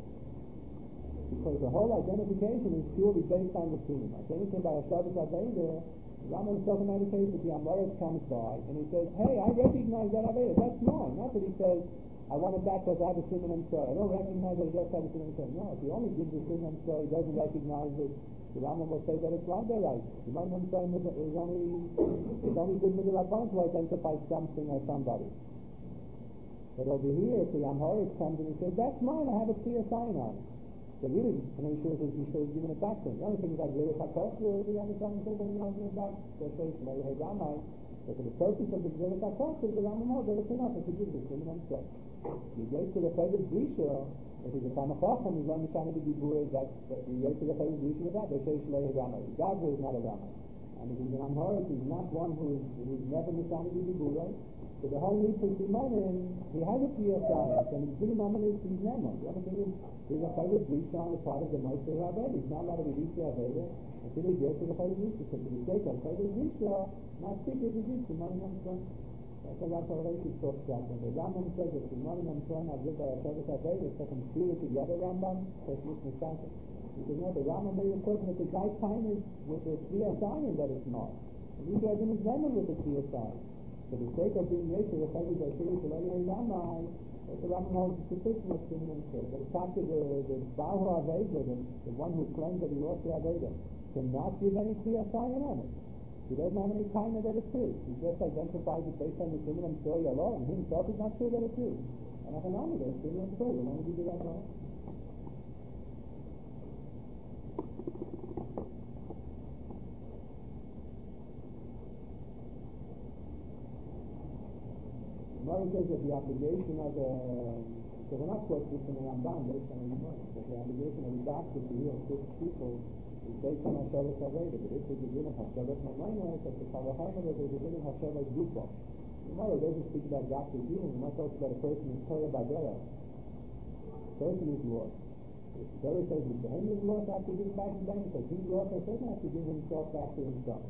Because the whole identification is purely based on the theme. Like anything by a Shabbos Aveda, Rama is talking about a case that the Amoritz comes by and he says, hey, I recognize that Aveda, that's mine. Not that he says, I want it back because I have a sin and story. I don't recognize that he does have a sin and story. No, if he only gives a sin and story, he doesn't recognize it, the Rama will say that it's not their right. The Rama is only, is only good with the Rabban to identify something or somebody. But over here, if the Amoritz comes and he says, that's mine, I have a clear sign on it. So really, the Yeshua says you should have given it back to him. The only thing is that Yeris HaKosher, the other time he says that you don't give it back. So it says, Sh'lo Yehi Ramai. But for the purpose of the Yeris HaKosher, the Rama knows that it's enough if he gives it to him himself. You get to the Chayvus Brisha, if he's a Tamachacham, he's only trying to be Gibur, that you get to the Chayvus Brisha with that, they say Sh'lo Yehi Ramai. God is not a Ramai. And if he's an Amhorit, he's not one who is who's never trying to be Gibur. So the whole need for Simonim, he has a clear science, and he's giving him his name. The other thing is, there's a Chayvus Brisha on the part of the Moshe Aveda. He's not allowed to release the Aveda until he gets to the Chayvus Brisha. So for the sake of Chayvus Brisha, not speak if he gives Simonim and so on. That's what Rav Rashi talks about. When the Rambam says that Simonim and so on are given by a Chayvus Aveda, it's like clear to the other Rambam, so it's Mishnah Santa. He says, no, the Rambam made a question that the guy's time is with a clear sign that it's not. And he says in his name with a clear sign. For the sake of being Yeshua, the Chayvus B'Shei Sh'lo Yehi Ramai, the Rambam holds the sufficient of sin and sin. But it's after the, the Baal Aveda, the, the one who claims that he lost the Aveda, cannot give any clear sign on it. He doesn't have any kind that it's his. He just identifies it based on the sin and story alone. He himself is not sure that it's his. And if an army does sin and story, we want to do that alone. Mara says that the obligation of the, so we're not quoting this in the Rambam based on the Gemara, but the obligation of the doctor to heal sick people is based on Hashavas Aveda. But if there's a din of Hashavas Mamayna, it's like the Kalahana, that there's a din of Hashavas Gufo. Gemara doesn't speak about doctors healing, we're not talking about a person who's Torah Badera. The person is lost. If the Torah says that the is lost after giving back his bank, because he's lost, he doesn't have to give himself back to himself.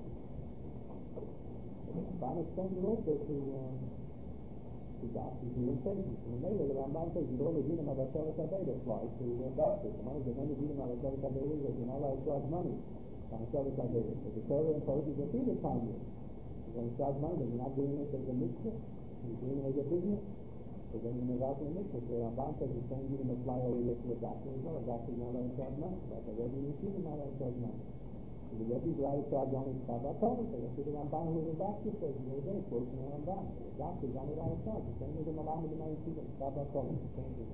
The Rambam explains it also to um, the doctors who are patients. And maybe the Rambam says that all the dinim of Hashavas Aveda apply to uh, doctors. The money, the only dinim of Hashavas Aveda is that you're not allowed to charge money on Hashavas Aveda. So the Torah imposes a fee upon you. You're going to charge money, but you're not doing it as a mitzvah. You're doing it as a business. So then you're not allowed to mitzvah. So the Rambam says the same dinim apply over here to a doctor as well. A doctor is not allowed to charge money. Like a Rebbe Yeshiva is not allowed to charge money. So the Rebbe is allowed to charge only Shabbat Torah. So that's what the Rambam who the doctor says the other day, quoting the Rambam. The doctor is only allowed to charge. The same as the Malam of the Yeshiva, Shabbat Torah. The same thing.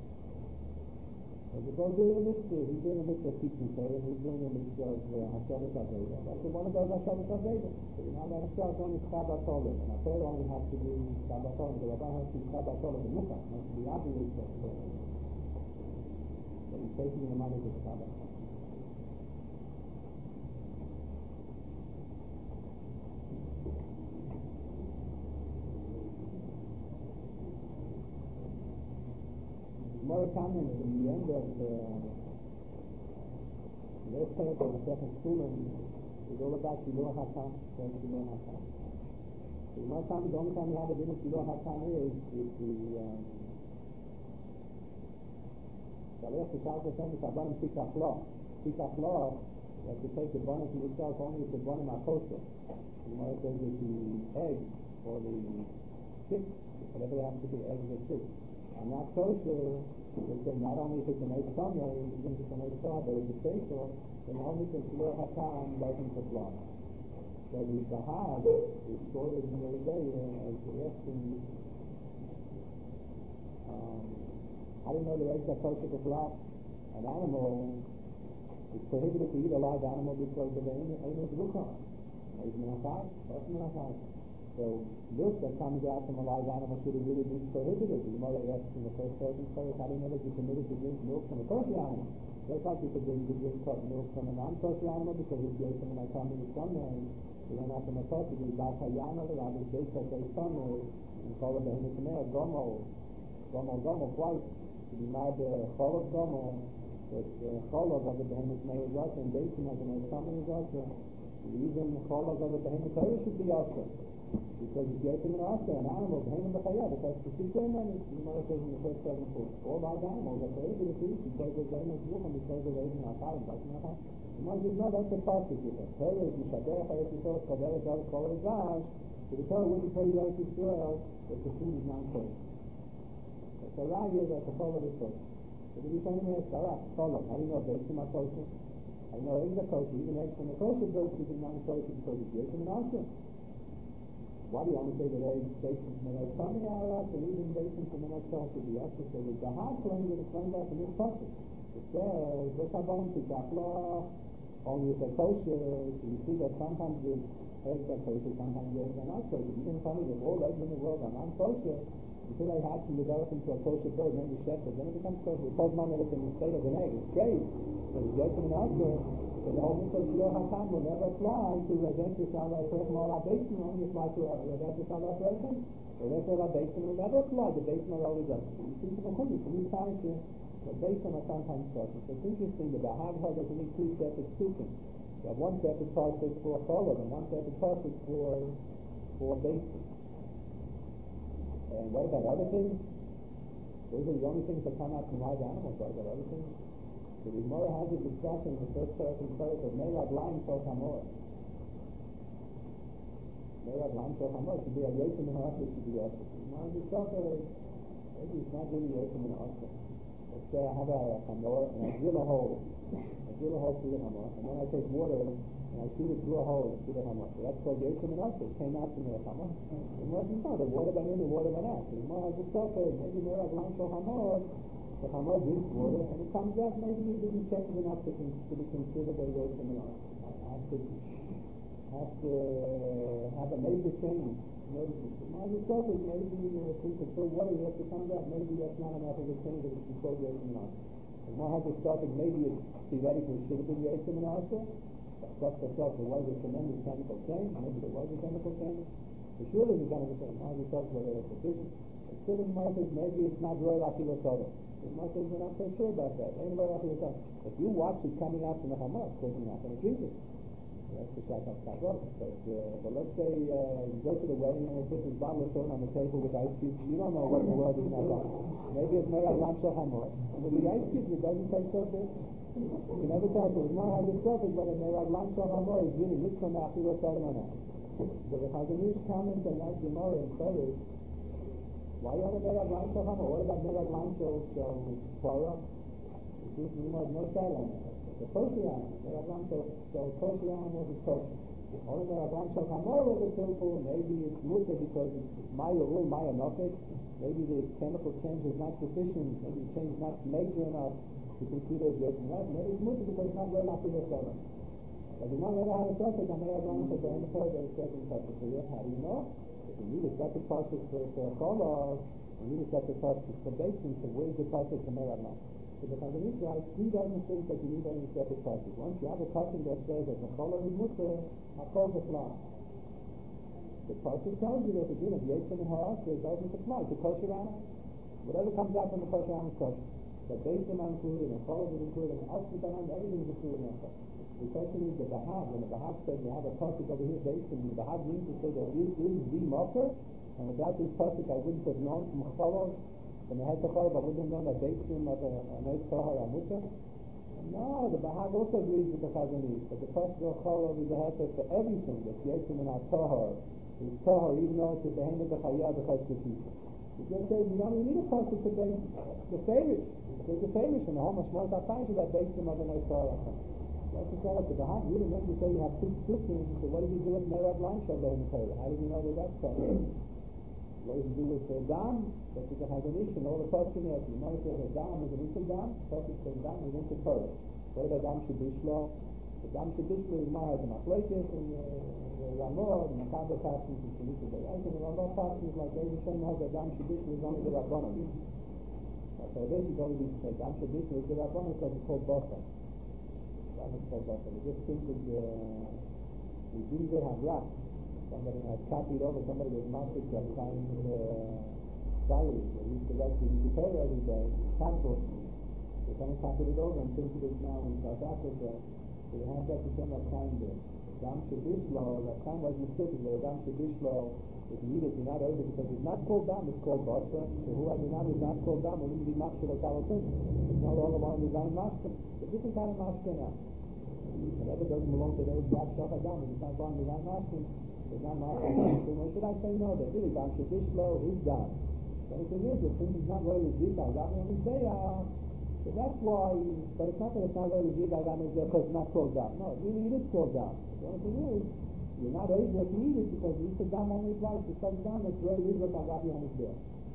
So the both doing a mitzvah, he's doing a mitzvah of teaching Torah, and he's doing a mitzvah of Hashavas Aveda. That's one of those Hashavas Aveda. So you're not allowed to charge only Shabbat Torah. And our Torah only has to be Shabbat Torah. The Rambam has to be Shabbat Torah. The Mukha has to be obligated to Torah. So he's taking the money to Shabbat. More comments in the end of the last part of the second Sulam is all about Shiloh HaTam, so Shiloh HaTam. So more comments, the only time you have a din of Shiloh HaTam is, is the, um, Shalech Yishal Hashem is Abanim Tikach Lo. Tikach Lo, you have to take the bonnet from yourself only if the bonnet are kosher. The Gemara says that the egg or the chicks, whatever they happen to be, eggs or chicks, are not kosher. They say not only if it's an eight summer, even if it's an eight summer, but if it's kosher, then only the Shluch HaTam doesn't apply. So the Bahag is quoted in the day as asking, um, how do you know the eggs are kosher to block an animal? It's prohibited to eat a live animal because of the Einos Ruchon. Einos Menachai, Einos Menachai. So milk that comes out from a live animal should have really been prohibited. The Gemara asks in the first person, how do you know that you're permitted to drink milk from a kosher animal? Just like you could drink milk from a non-kosher animal because it's based on the time of the Sunday. You don't have to make kosher. You buy Hayana, the Rabbi Shake, that they Sunday, and call it the Hinikameh, Gomo, Gomo, Gomo, twice. To be mad the Cholov Gomo, that the Cholov of the Behemoth Meir is also, and Basin of the Meir Saman is also. The reason the Cholov of the Behemoth Meir should be also. Because if you're taking an also, an animal, Behemoth Meir, it has to see so many. You know, it says in the first seven four. All large animals are prohibited to eat because of Behemoth Ruchon, because of Einos Menachai, and Einos Menachai. The one says, no, that's the process with it. Torah, Mishaderech, Eretz Yisrael, Kodesh, Eretz Kol Ezash. So the Torah wouldn't tell you Eretz Yisrael that the food is non-kosher. It's a raya that the Kol is kosher. So the Rishonim ask, all right, Kol, how do you know Beisim are kosher? I know eggs are kosher, even eggs from the kosher birds is non-kosher because it's Yosem and also. Why do you only say that eggs Beisim from the next coming out, and even Beisim from the next kosher be also? So the Bahag claim that explains that in this kosher. It says, what's our bone to Gafloch? Only if they're kosher, so you see that sometimes the eggs are kosher, sometimes the eggs are not kosher. You didn't tell me that all eggs in the world are non-kosher until they hatch and develop into a kosher bird, maybe shepherd, then it becomes kosher. It tells mom that it's in the state of an egg, it's great. But it's Yosem and also, so the whole mitzvah of Shluch HaTam will never apply to Redetzis Ala Prechem or Abesim, only apply to Redetzis Ala Prechem. Redetzis Ala Abesim will never apply, the Beisim are always up. You see from the Chumash, from these times here, the Beisim are sometimes kosher. So it's interesting, the Bahag has that you need two separate psukim. You have one separate pasuk for Cholov and one separate pasuk for for Beisim. And what about other things? Those are the only things that come out from live animals. What about other things? So the Gemara has a discussion in the first parak and parak of Meirad Laim Shol Hamor. Meirad Laim Shol Hamor should be a Yosem and Asa, should be also. The Gemara has a discussion, maybe it's not really Yosem and Asa. Let's say I have a Hamor and I drill a hole. I drill a hole through the Hamor, and then I take water and I shoot it through a hole through the Hamor. So that's called Yosem and Asa. It came out from the Hamor. The Gemara says, no, the water went in, the water went out. The Gemara has a discussion, maybe Meirad Laim Shol Hamor. The Hamor drinks water, and it comes out, maybe it didn't change enough to, con- to be considered a Yosem and Asa. Has to, has to uh, have a major change. Notice it. The Gemara says, maybe uh, since it's so watery, it comes out, maybe that's not enough of a change that it should be called Yosem and Asa. The Gemara has a discussion, maybe it theoretically should have been Yosem and Asa. That's the stuff, there was a tremendous chemical change, maybe there was a chemical change. For sure there's a chemical change. Now we talk about it sufficient. But still the Gemara says, maybe it's not Roy Lakilo Soda. The Gemara says, we're not so sure about that. Ain't Roy Lakilo Soda. If you watch it coming out from the Hamor, of course you're not going to drink it. That's the shot that's not wrong. But, uh, but let's say uh, you go to the wedding and they put this bottle of soda on the table with ice cubes. You don't know what in the world is in that bottle. Maybe it's made out of Lamshah Hamor. And with the ice cubes, it doesn't taste so good. You can never tell. So the Gemara has a surface whether made out of Lamshah Hamor is really Mitzvah Me'achilo Soda or not. So the Chazanish comments on that Gemara and Torah. Why you have a made out of Lamshah Hamor? What about made out of Lamshah Torah? It seems to me there's no silence. The kosher animal, the Rabban so so kosher animals is kosher. Only the Rabban so Hamor was a simple, maybe it's mutter because it's Maya Ul, Maya Nofik. Maybe the chemical change is not sufficient, maybe the change is not major enough to consider it Yosem and Asa. Maybe it's mutter because it's not very enough to the Torah. But you not let out a process, I may have gone to the end of the second process. So yes, how do you know? If you need a separate process for a Cholov, you need a separate process for Beisim, so where's the process for Meirad Laim? So the Chazanish writes, he doesn't think that you need any separate pasuk. Once you have a pasuk that says that the Cholov is mutter, Hakol apply. The pasuk tells you that the din of Yosem and Asa doesn't apply to kosher animals. Whatever comes out from the kosher animal is kosher. The Beisim are included, and Cholov is included, and Asmitanan, everything is included in that. The question is the Bahag. When the Bahag says you have a pasuk over here, Beisim, the Bahag means to say that this is the mutter, and without this pasuk I wouldn't have known from Cholov. When I had the Cholov, I wouldn't have known that Beisim of a nice Tahar Amuta. No, the Bahag also agrees with the Chazanish, but the pasuk of Cholov is a heter for everything that's Yosem and Tahar It's Tahor, even though it's a Behemoth B'chayah B'chayah. It just says you don't even need a pasuk to base the favorites. There's the favorites in the whole Mashmos HaTayshah that base them on the Torah. That's the Torah to the heart. You didn't say you have two splitting, so what did you do with Merab Line Shabbat in the Torah? How did you know that that's Torah? What did you do with the Dam? That's the Chazanish and all the pasuk here. You know that the Dam is an into Dam, pasuk says Dam is into Torah. What about Dam Shebishlo? The Dam Shebishlo is Mahaz and Machlokes and Ramah and Makabel Pasuk and Shanita Be'ez and the Ramah Pasuk is like David Shem has a Dam Shebishlo is only the Rabbanon. So this is only to say Dam Shebishlo is the Rabbanon because it's called Basar. Dam is called Basar. We just think that the the Jews they have rap. Somebody has copied over, somebody was marked to applying the diary. They used to write the Wikipedia every day, capital. They kind of copied it over and think it is now in South Africa. So they have that to send that kind of Dam Shebishlo, that kind was mistaken. The Dam Shebishlo is needed, you're not over because it's not called Dam, it's called Basar. So who has not is not called Dam, it wouldn't be Mashkin or Kalatin. It's no longer one of the Dam Mashkin. It's a different kind of Mashkin now. Whatever doesn't belong to those Dam Shach Dam, it's not going to be Dam Mashkin. It's not Mashkin. So when should I say no? That really Dam Shebishlo is Dam. The only thing is, that since it's not really Zika, Dam is Zayah. So that's why, but it's not that it's not really Zika, Dam is Zayah because it's not called Dam. No, really it is called Dam. The only thing is, you're not able to eat it because you said Dam only twice. It's such Dam that's really Zika, Dam is Zayah.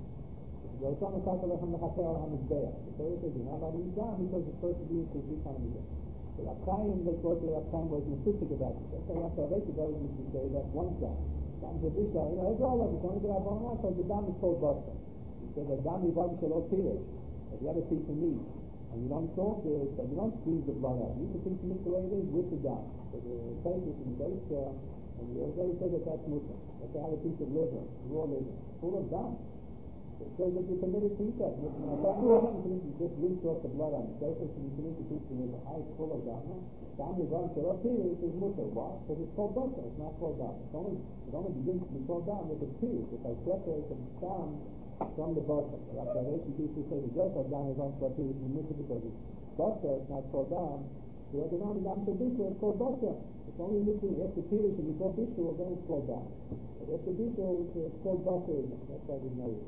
The Torah says you're not allowed to eat Dam because it's supposed to be a Zika on the Zayah. So Rav Chaim, they thought that Rav Chaim was mystic about it. That's why Rav Chaim goes to say that's one Dam. Dam Shebishlo, you know, it's all of it. It's only the Rabbanon also, the Dam is called Basar. He said that Dam is Yibam Shalot Pirish. If you have a piece of meat, and you don't salt it, and you don't squeeze the blood out, you eat the piece of meat the way it is with the Dam. So the Pesach and the base shell, and the Ozei said that that's Muslim. If they have a piece of liver, raw liver, full of Dam. It says that you're permitted to eat that. You just rinse off the blood on it. Therefore, you can eat the piece of liver. It's full of Dam. Dam is on Shalot Pirish is Muslim. Why? Because it's called Basar. It's not called Dam. It's only, it only begins to be called Dam with the Pirish. If I separate the Dam from the Basar. After I used to say the Joseph Dam is on Shalot Pirish is Muslim because it's Basar. It's not called Dam. The other Dam is Dam Shebishlo. It's called Basar. It's only missing after Pirish and before Bishlo, then it's called Dam. But after Bishlo, it's called Basar. That's why we know it.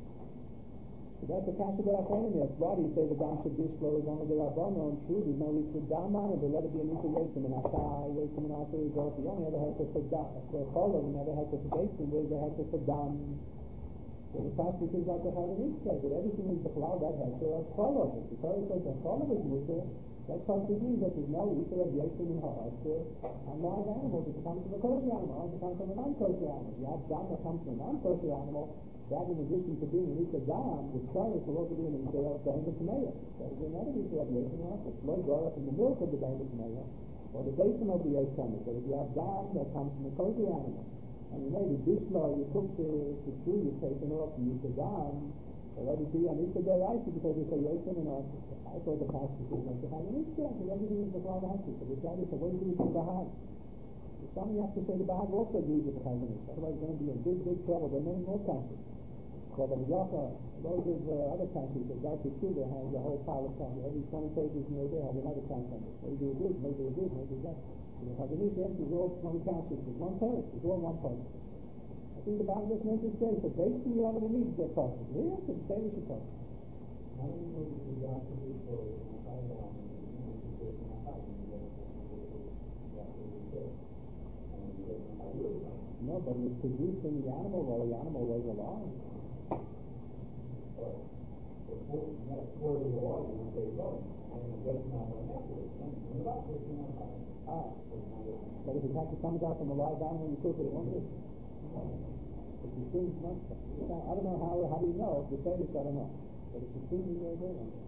So that's the kasha that I find in there. Why do you say the Dam Shebishlo is only the Rabbanon? True, there's no reason for Dam on it, but let it be an equal Yosem and Asai, Yosem and Asai result. You only ever had to for Dam. For Cholo, you never had to for Yosem, where's the heter for Dam? So the pasuk is like the Chazanish says, that everything is the Chalal, that heter of Cholo. If the Torah says that Cholo is Mutter, that pasuk means that there's no Yisra of Yosem and Ha'asir on live animals. It comes from a kosher animal, it comes from a non-kosher animal. If you have Dam that comes from a non-kosher animal, that in addition to being an Issa Dam, the Torah will also be an Issa of Behemoth Meah. That is another Issa of Yosem and Ha'asir. Flow go up in the milk of the Behemoth Meah, or the basin of the Yosem. So if you have Dam that comes from a kosher animal, and you made a Bishlo, you took the, the tree, you've taken off, and you said Dam, already be an Issa Deraisa because it's a Yosem and Ha'asir. I thought the pastor was going to have an Issa, because everything is the Chalal Ha'asir. So the Torah said, what do you do with the Bahag? Some you have to say the Bahag also agrees with the Chazanish. Otherwise you're going to be in big, big trouble. They're many more countries. Called the Yacha, those of uh, other countries, the Darkei Tshuva has a whole pile of countries. Every twenty pages near there has another country on it. Maybe it is, maybe it is, maybe it is. So the Chazanish answers all twenty countries. There's one page. It's all one page. I think the Bible just makes it say, so basically you don't really need to get pasuk. The answer is say we should pasuk. How do you know that the Dam Shebishlo is not by Dam and the English is based on a high and the other No, but it was produced in the animal while the animal was alive. Ah, but if it had to come out from a live animal, you cook it, won't it? If you think, no, I don't know how, how do you know? If you say this, I don't know. But if you think, you know, do it.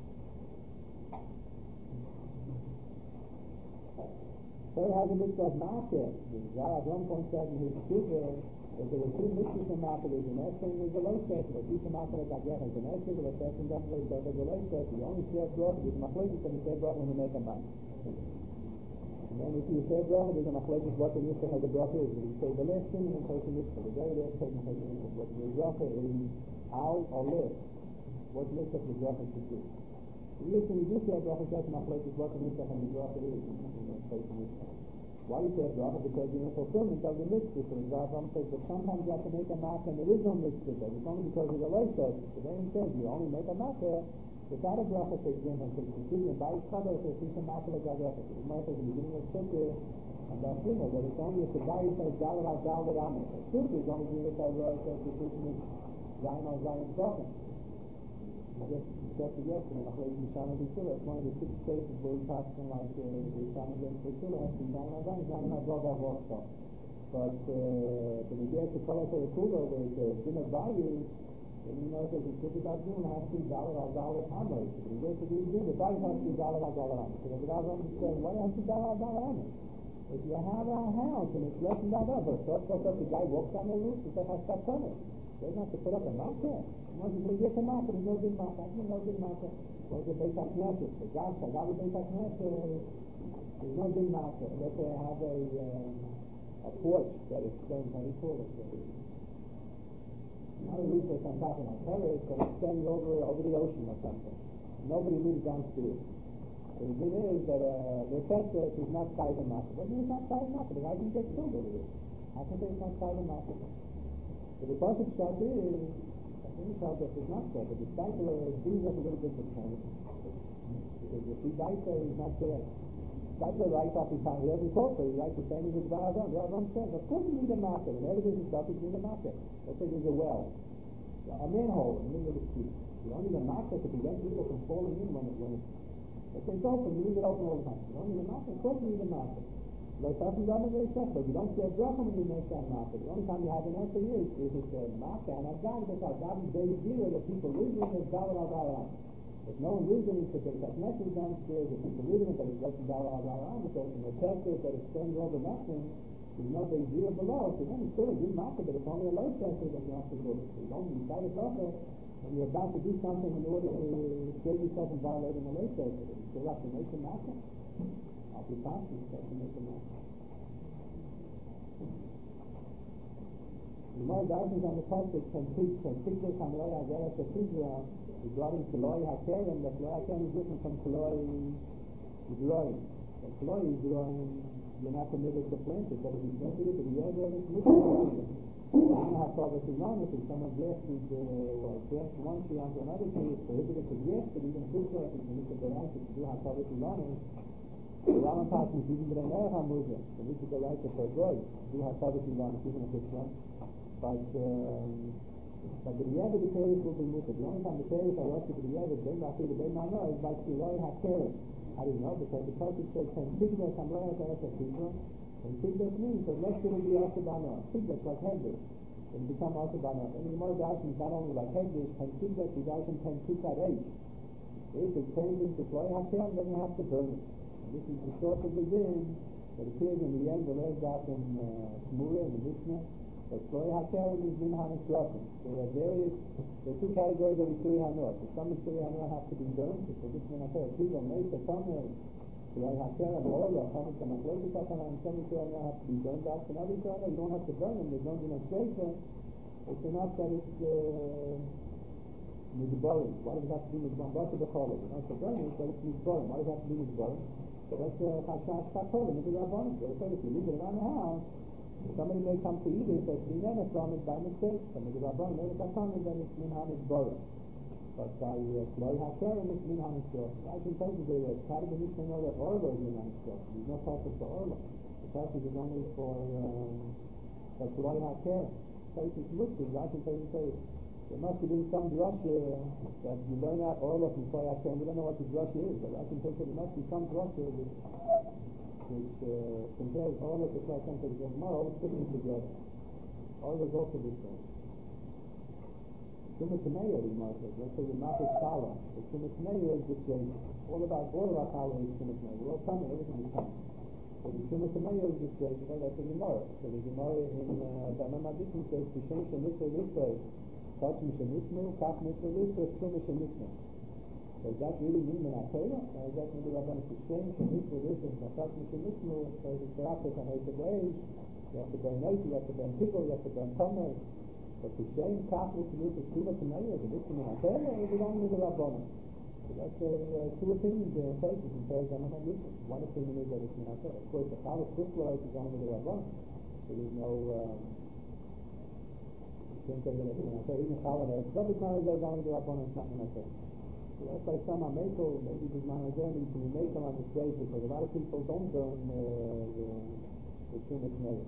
So he has a mitzvah of market. The Zohar at one point said in his shuvah that there were two mitzvahs in market. There's an Esher and there's a low Esher. But each market has got an Esher, but the Esher doesn't really say there's a low Esher. You only say bracha, there's a machlokes, and you say bracha when you make a man. And then if you say bracha, there's a machlokes what the mitzvah has a bracha is. If you say the last thing, you take the mitzvah. The very last thing, you take the mitzvah. But the bracha is al or live. What mitzvah the bracha should do. The reason you do say bracha, that's machlokes what the mitzvah and the bracha is. You take the mitzvah. Why do you say bracha? Because you're in fulfillment of the mitzvah. So the Rambam says, but sometimes you have to make a makkah and there is no mitzvah. It's only because of the loisos. The name says you only make a makkah without a bracha. For example, so you see in Bayis Chadar, so you see some makkah like that. So the Gemara says in the beginning of Sukkah, and that's you know that it's only if the guy says Dalet al Dalet Amen. So Sukkah is only doing it by Rosh Hashanah, Zayin al Zayin Bracha. I guess we said it yesterday, I'm going to Mishana B'Tzula. It's one of the six cases where we pass from like uh, the Mishana B'Tzula has to be Zayin al Zayin, Zayin al Bracha Bracha. But when you get to Kol HaTorah Kula, where it's a din of value, then you know that the Sukkah Dazun has to be Dalet al Dalet Amen. So when you get to the din, the value has to be Dalet al Dalet Amen. So the Rambam is saying, why has to be Dalet al Dalet Amen? If you have a house and it's less than that up, but first of all, the guy walks on the roof, he says, I stop coming. He doesn't have to put up a makkah. Once you get a makkah, there's no good makkah. There's no good makkah. There's a Beit HaKnesset. The guy said, I have a Beit HaKnesset. There's no good makkah. Let's say I have a, uh, a porch that extends, how do you call it? Not a roof that's on top of my terrace, but extends over, over the ocean or something. Nobody lives downstairs. So the thing is that uh, the Pesach is not Chayv and Makkah. But it's not Chayv and Makkah. The guy can get killed over it. How can say it's not Chayv and Makkah? So the Pasuk Shot is, I think it's called that it's not so, but the Stipler brings us a little bit of change. Because the Fidaita is not there. Stipler writes off his time. He doesn't talk, so he writes the same as the Rambam. The Rambam says, of course you need a Makkah. Whenever there's a stuff, you need a Makkah. Let's say there's a well, a manhole in the middle of the street. You don't need a Makkah to prevent people from falling in when it, when it's If it's open, you leave it open all the time. You don't need a makkah, of course you need a makkah. Like that's not very simple. You don't see a bracha when you make that makkah. The only time you have an answer is if it's a makkah, and I've got it, because I've got it very zero that people live in, there's dollar al dollar. If no one lives in it, because there's that message downstairs, if people live in it, that it's less than dollar al dollar, because in the text that extends over nothing, there's no big zero below, so then it's still a good makkah, but it's only a low tester that you have to do. So you don't decide a bracha when you're about to do something in order to save yourself from violating a low tester. You still have to make a makkah. I'll be fast, you have to make a makkah. The more darkness on the pasuk can teach, can teach us on Loi Hagera Shefizra regarding Kaloi HaKerem, that Kaloi HaKerem is different from Kaloi Yisroim. That Kaloi Yisroim, you're not permitted to plant it, but if you plant it, the other is Muslim. You don't have Tavis Iman, if someone grafted uh, or grafted one tree onto another tree, it's prohibited to graft it, even fruit grafting, you need to go out to do have Tavis Iman. The Rambam passes even the Ne'er HaMuzah, so this is the right of the God, do have Tavis Iman, even if it's one. But um, but the Yeved the Teres will be muted. The only time the Teres are rushed to the Yeved, they not see the Bein Ma'ano, is by Kiloi HaKerem. How do you know? Because the pasuk says, "Ten tigdos hamloi HaKerem Shefizra." And tigdos means that next it will be Asabana. Tigdos like Hegdish. It will become Asabana. And the Gemara Darshan is not only like Hegdish, and tigdos is Darshan ten tukar H. If it turns into Kiloi HaKerem, then you have to burn it. And this is the source of the din that appears in the end of the Lord Darshan Shmura in the Mishnah. But Kiloi HaKerem is Min HaNisrafim. There are various, there are two categories of Isuri HaNor. So some Isuri HaNor have to be burned, so this Min HaKerem, Kiva, Mesa, Tomer, Kiloi HaKerem, Orla, Chametz, HaMachlokes HaKerem, and some Isuri HaNor have to be burned out, and other Isuri HaNor, you don't have to burn them, there's no demonstration. It's enough that it's uh, Mizbarim. Why does it have to be Mizbarim? What's the Bechol? You don't have to burn it, but it's Mizbarim. Why does it have to be Mizbarim? That's Chashash Chatolim, it's a Rabbanim. They say if you leave it around the house, somebody may come to eat it, but we never from it by mistake. Somebody Rabban made it upon it, then it's Min HaNisbara. But by Kiloi HaKerem, it's Min HaNisbara. I can tell you that how did the Mishnah know that Orla is Min HaNisbara? There's no passage for Orla. The passage is only for Kiloi HaKerem. So it's listed. I can tell you say there must have been some drasha that you learn out Orla from Kiloi HaKerem. We don't know what the drasha is, but I can tell you there must be some drasha which uh, compares all of the class centers of Gemara, all sticking together. All is also the same. Shumat Meir, the Gemara says, let's say the Matas Chala. The Shumat Meir is this way. All about all of our Chala is Shumat Meir. We're all coming, everything is coming. So the Shumat Meir is this way, so that's the Gemara. So the Gemara in Dana Madison says, Tishem Shemitzvah Litzvah, Kach Mishemitzvah, Kach Mitzvah Litzvah, Shumat Shemitzvah. Does that really mean in our Torah? Or does that mean the Rabban is the same? Shemitzvah, this is Matat Mishemitzvah, so it's the Rapid and Eisa Beis, you have to burn Eisa, you have to burn people, you have to burn Tomer. But the same Kach Mishemitzvah, Shumat Meir, is it in our Torah, or is it only the Rabban? So that's uh, uh, two opinions there in places in Torah Zaman and Yisrael. One opinion is that it's Minaseh. Of course, the Chalus Kushla is only the Rabban. So there's no, um, you can't say that it's Minaseh. Even Chalus, but it's not as though only the Rabban, it's not Minaseh. So that's why some are Mekel, maybe there's not as though to be Mekel on the straight, because a lot of people don't learn uh, the, the Tumas Meir.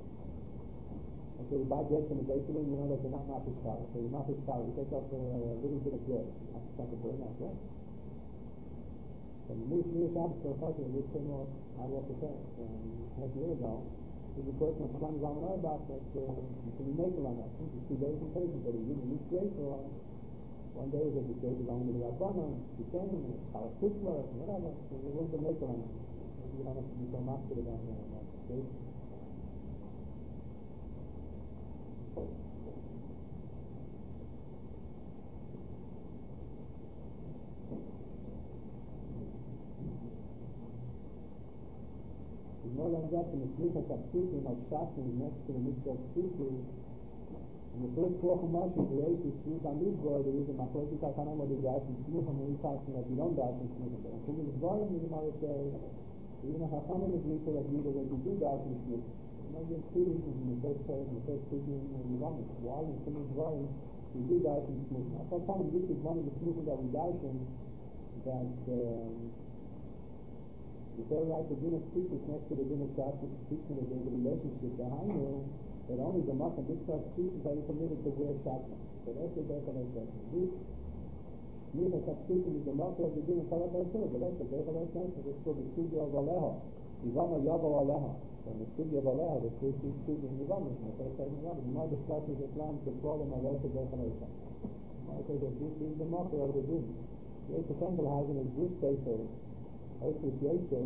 So you buy bread from the bakery, you know that they're not mafish flour. So you mafish flour, you take off a little bit of bread. Not to take a burn out bread. So the new Shmir Shabbos for a culture, we came off out of the test. Half a year ago, there's a person of Shlomo Zalman Auerbach that uh, you can be making on that. It's two days in prison, but he didn't eat great for one. One day he said the great is only the Rabbanon, the Ken, Chalus Kushla, whatever. So there's a little bit making on it. Maybe you don't have to be so master about that state. More than that, in the Slichas HaPsukim of Shachim next to the Mitzvah Psukim, in the first four Chumashim, the eight is Shmuz HaMizvah, there is a Machlokes HaTanim where they dash in Shmuchim, and we pass that you don't dash in Shmuchim. But in Shmuchim Zvarim, the Gemara says, even a Chachamim is Mitzvah of Yidah that you do dash in Shmuchim. You know, there's two reasons in the first part, in the first Psukim, in the Yevamim. Why in Shmuchim Zvarim we do dash in Shmuchim? I thought probably this is one of the Shmuchim that we dash in, that um, the third right, the din of speech is next to the din of Shabbos, speaking that there's a relationship behind you, that only the muck and this such speech is that you permitted to wear Shabbos. So that's the Bechel HaShem. This means that speaking is the muck of the din of Shabbos HaShem, but that's the Bechel HaShem. So this is called the Sugya of Aleha. Yivama Yavo Aleha. So in the Sugya of Aleha, the first Sugya in Yivama, in the first segment of Yivama, the more discusses the plan to problem of the Bechel HaShem. I say that this is the muck of the din. The Eight Temple has in his Jewish paper, association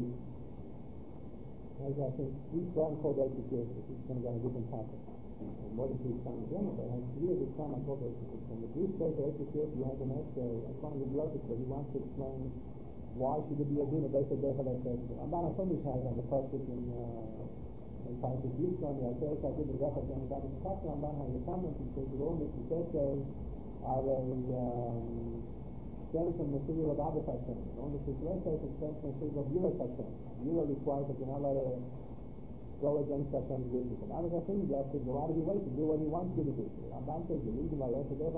has, I think, three strong called associations. Each one got a different topic. And more than three strong again, but has three of the strong called associations. From the Jewish state association, you have an essay, it's one of the brothers, but he wants to explain why should there be a din of Bechel Bechel association. Amban HaFumish has on the pasuk in uh, in Parashat Yisrael, the Aseret HaDin of Bechel Bechel Bechel Bechel Amban has a comment and says that all the essays are a um, stems from the figure of Abbas Hashem. Only the Shloshah is stems from the figure of Yiras Hashem. Yira requires that you're not allowed to go against Hashem's wishes. And Abbas Hashem is asked to go out of your way to do what he wants you to do. Ramban says the reason why Yosef Bechel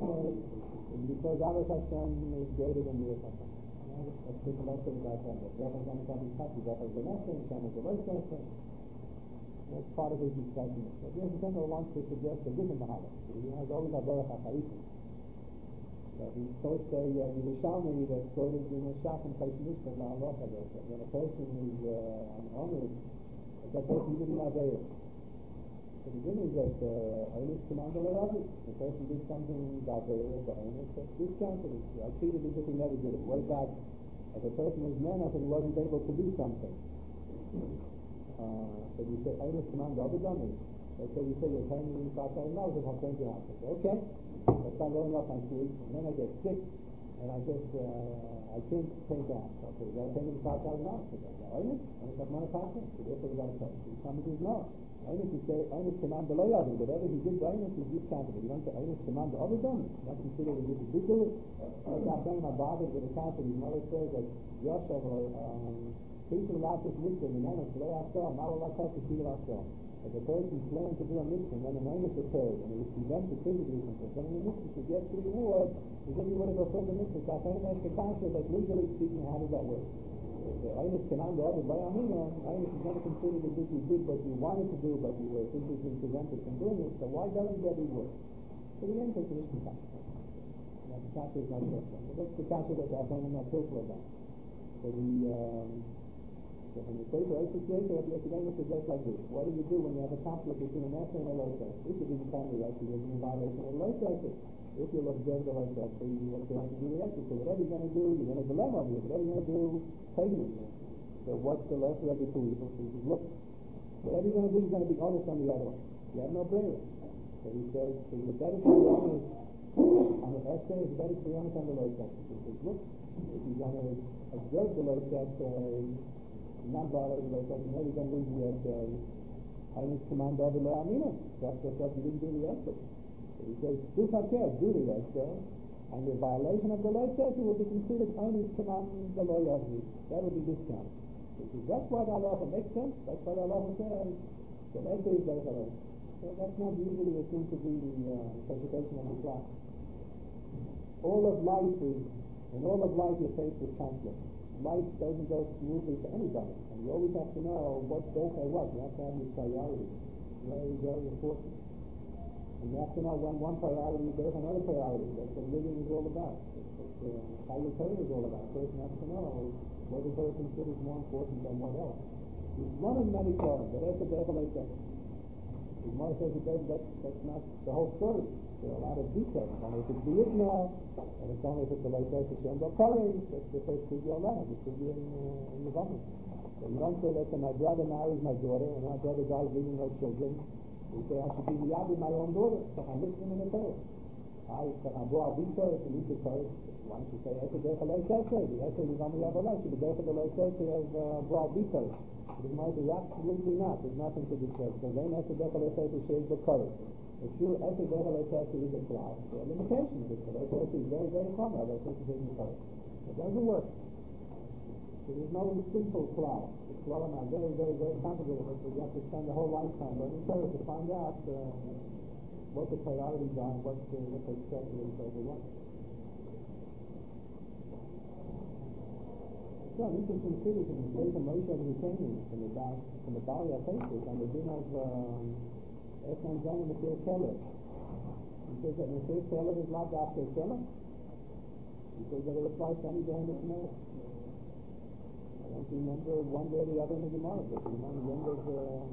is because Abbas Hashem is greater than Yiras Hashem. Let's take a lesson about that. Bechel Hashem is having touch, Bechel is the lesson, Hashem is the lesson. That's part of his discussion. But Yosef Bechel wants to suggest a different mahalach. He has always a Berach HaChayifim. So he quotes a uh, Yerushalmi that's quoted in the Shachim Chayis Mishpat La'alocha that when a person is uh, an owner, that person didn't have a So the thing is that Eilis Command L'Ravi, the person did something about the owner, so discounted it. I treated it as if he never did it. What about if a person is menach and he wasn't able to do something? Uh, so you say Eilis Command L'Ravi, they say you say you're paying me five thousand dollars if I'm going to happen. Okay. I start rolling up on sleep, and then I get sick, and I just, uh, I can't pay back. Okay, you gotta pay me five thousand dollars for that. Now, Eilis, and it's like money pocket, so therefore you gotta pay. So somebody says, no. Eilis, you say, Eilis command below Yavim, whatever he did to Eilis is discounted. You don't say Eilis command the other done, not considered as if he did do it. I'm not saying I'm bothered with the counsel. His mother says that Yosef, um, people last this mitzvah, and then it's below Yasel, not all that cost is people Yasel. If a person planned to do a mitzvah, and then an illness occurred, and it was prevented physically from fulfilling the mitzvah, to get the reward, as if he would have fulfilled the mitzvah. So I can't ask a kasha that legally speaking, how does that work? If the illness cannot go over by Amina, illness is never considered as if you did what you wanted to do, but you were physically prevented from doing it, so why doesn't he get reward? So the answer to this is kasha. Now the kasha is not just that. But that's the kasha that I find not careful about. So the, um, So when you say the association of the academic is just like this. What do you do when you have a conflict between an essay and a low test? If you didn't tell me that, you didn't violate a low test. If you'll observe the low test, so you have to do the essay. So whatever you're going to do, you're in a dilemma here. Whatever you're going to do, take it. So what's the lesser of the two evils? He says, look, whatever you're going to do, you're going to be honest on the other one. You have no brainer. So he says, so you're better to be honest on the essay, it's better to be honest on the low test. He says, look, if you're going to observe the low test, uh, not violating the essay, maybe then lose the essay. I need to command over the Amina. That's the stuff you didn't do the essay. So he says, do not care, do the essay. And the violation of the Lo Tzeitzei will be considered only commanding the Lo Yavzi. That will be discounted. Because that's why the halacha makes sense. That's why the halacha says that Eke is Derech Elohim. So that's not usually a thing to be the uh, interpretation of the class. All of life is, in all of life you're faced with conflict. Life doesn't go smoothly for anybody. And you always have to know what's Derech or what. You have to have your priorities. Very, very important. And you have to know when one priority is Derech another priority. That's what living is all about. That's what uh, Chayil Torah is all about. A person has to know what the Torah considers more important than what else. There's one of many Torah, but that's a Derech Elohim. The Gemara says it does, that's, that's not the whole story. There are a lot of details. And if it's the Yidna, and it's only if it's the Lo Tzeitzei Shem B'Kari, that's the first figure you'll learn, the figure in, uh, in the Vamos. So you don't say, listen, my brother marries my daughter, and my brother dies leaving no children. You say, I should be Miyad with my own daughter, so I'm listening in the Torah. I, I brought these Torah to meet the Torah. Why don't you say, Eke Derech Lo Tzeitzei? The Eke is only Yavalai, should be Derech Lo Tzeitzei of brought these Torah. The Gemara says, absolutely not. There's nothing to discuss. Because then Eke Derech Lo Tzeitzei shares the Torah. The true Eke Derech Lo Tzeitzei is a fly. There are limitations. The Lo Tzeitzei is very, very common. Lo Tzeitzei is the Torah. It doesn't work. So there's no simple fly. The Shalom are very, very, very complicated. So you have to spend the whole lifetime learning Torah to find out uh, what the priorities are and what, uh, what they expect of each other what. So, interesting cities in the state of Moshe and Hussein from the from the Bali Apesis on the din of Esman Zan and Mechir Keller. He says that Mechir Keller is not after Keller. He says that it applies to any day in the Gemara. I don't remember one way or the other in the Gemara, but the Gemara remembers uh,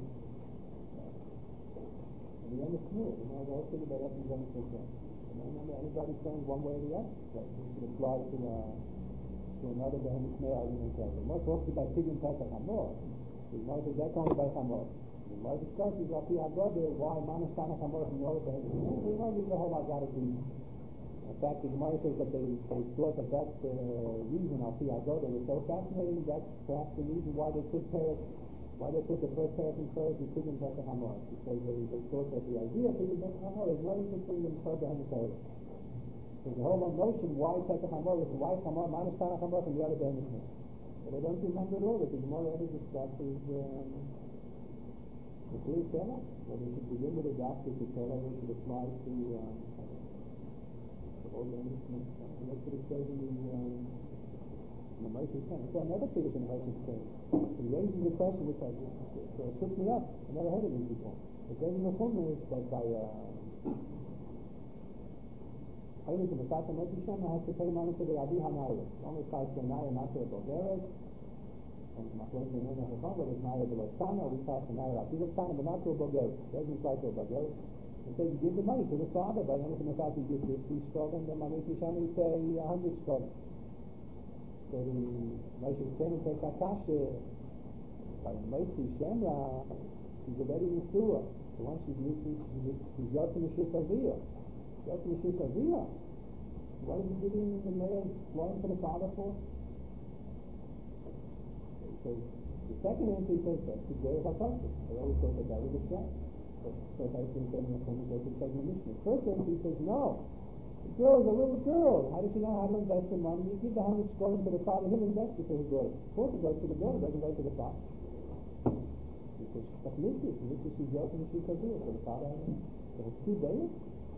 at the end of Shmuel, the Gemara also says about Esman Zan and Mechir Keller. I don't remember anybody saying one way or the other. That it applies to uh, to another behemoth male in the Torah. The Gemara talks about Tigin Pesach Hamor. The Gemara says that's only by Hamor. The Gemara discusses Rafi Haggadah why Manas Tanach Hamor from the other behemoth. The Gemara gives the whole Haggadah reason. In fact, the Gemara says that they, they thought that that uh, reason Rafi Haggadah was so fascinating that's perhaps the reason why they put Peretz, why they put the first Peretz in first and Tigin Pesach Hamor. Because they, they thought that the idea of Tigin Pesach Hamor is not interesting in the third behemoth Torah. So the whole notion why Pesach Hamor is why Hamor Manas Tanach Hamor from the other behemoth. But I don't remember at all that the Gemara ever discusses um, the clear Keller, whether it should begin with a doctor to tell her it should apply to um, the whole behemoth. And that's what it says in the um, in the Moshe Ken. So another Kiddush in the Moshe Ken. He raises the question which I uh, shook me up. I never heard of this before. It says in the Chumash that by uh, Only to the Satan Moshe Shem has to pay money to the Adi Hanaya. Only applies to a Naya, not to a Bulgarian. And Machlok the name of the Chacham, whether it's Naya Bulgarian or we pass to Naya Adi Bulgarian, but not to a Bulgarian. It doesn't apply to a Bulgarian. It says you give the money to the father, but then if the Satan gives fifty shkolim, then Moshe Shem will say a hundred shkolim. So the Moshe Shem will take Akasha. By Moshe Shem, she's already in the sewer. So once she's she's got to Mishus Aviyah. That's the Mishus Aviyah. What is he giving the mayor blowing for the father for? He says, the second answer he says, that's the Derech HaKosher. I always thought that that was a shame. But first I think that in the Chumash, that's the second Mishnah. First answer he says, no. The girl is a little girl. How does she know how to invest the money? You give the hundred shkolim to the father, he'll invest it to his daughter. Of course it goes to the daughter, it doesn't go to the father. He says, that's Mitzvah. Mitzvah she's yoked and she's Aviyah. So the father, so it's two days.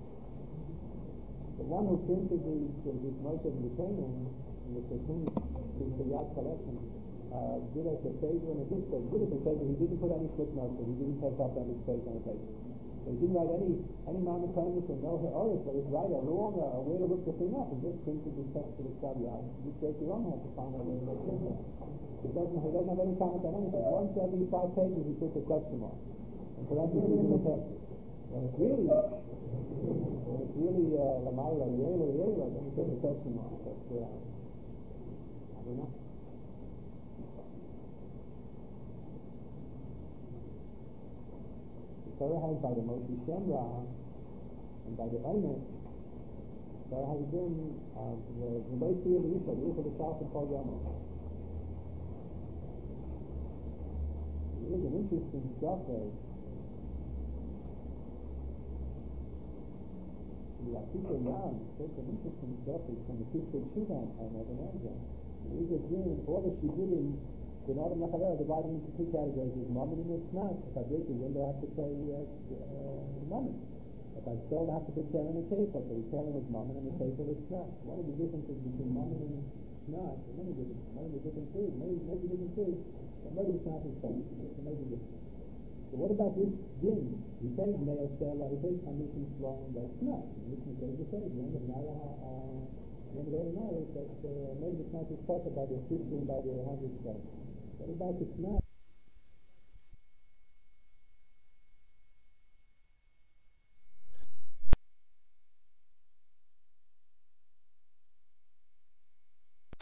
The one who printed these, uh, these Moshe and the training in the Shechim, the Yad collection, uh, did us a favor and a gift. He did us a favor. He didn't put any footnotes, so he didn't take up any space on the paper. So he didn't write any any monotonous or no heroic, but it's right a long uh, way to look the thing up. He just printed the text to the study out. You take your own hand to find out where to look it up. He doesn't, he doesn't have any comment on anything. Once every five pages he puts a question mark. And parentheses in the text. And it's really, and it's really uh, Lamaila, Liela, Liela, then you put a question mark. But, uh, I don't know. The Torah has by the Moshe Shemra and by the Emet, there has been uh, the Leisi of the Isha, the Isha of the Shaf and Kol Yomo. It is an interesting stuff there. It says, uh, the Akita Yam, there's an interesting story from the Kisei Shuvan on Nebuchadnezzar. There is a Jinn, all the Shiburim, in order to have divided into two categories, is Mammon and Isnat. If I break the window, I have to pay uh, uh, Mammon. If I stole, I have to pay Karen and Kefir. So the Karen is Mammon and the Kefir is Snat. What are the differences between Mammon and Snat? There are many differences. Many differences. Many, many differences. But maybe it's not as bad. There may be differences. So what about this Jinn? He says, Neo Stella, he says, Commission Sloan, that's not. This is what he says, the end of Naya, uh, the end of the Naya, that uh, maybe it's not just talked about the fifteen by the one hundred steps. What about the Snat?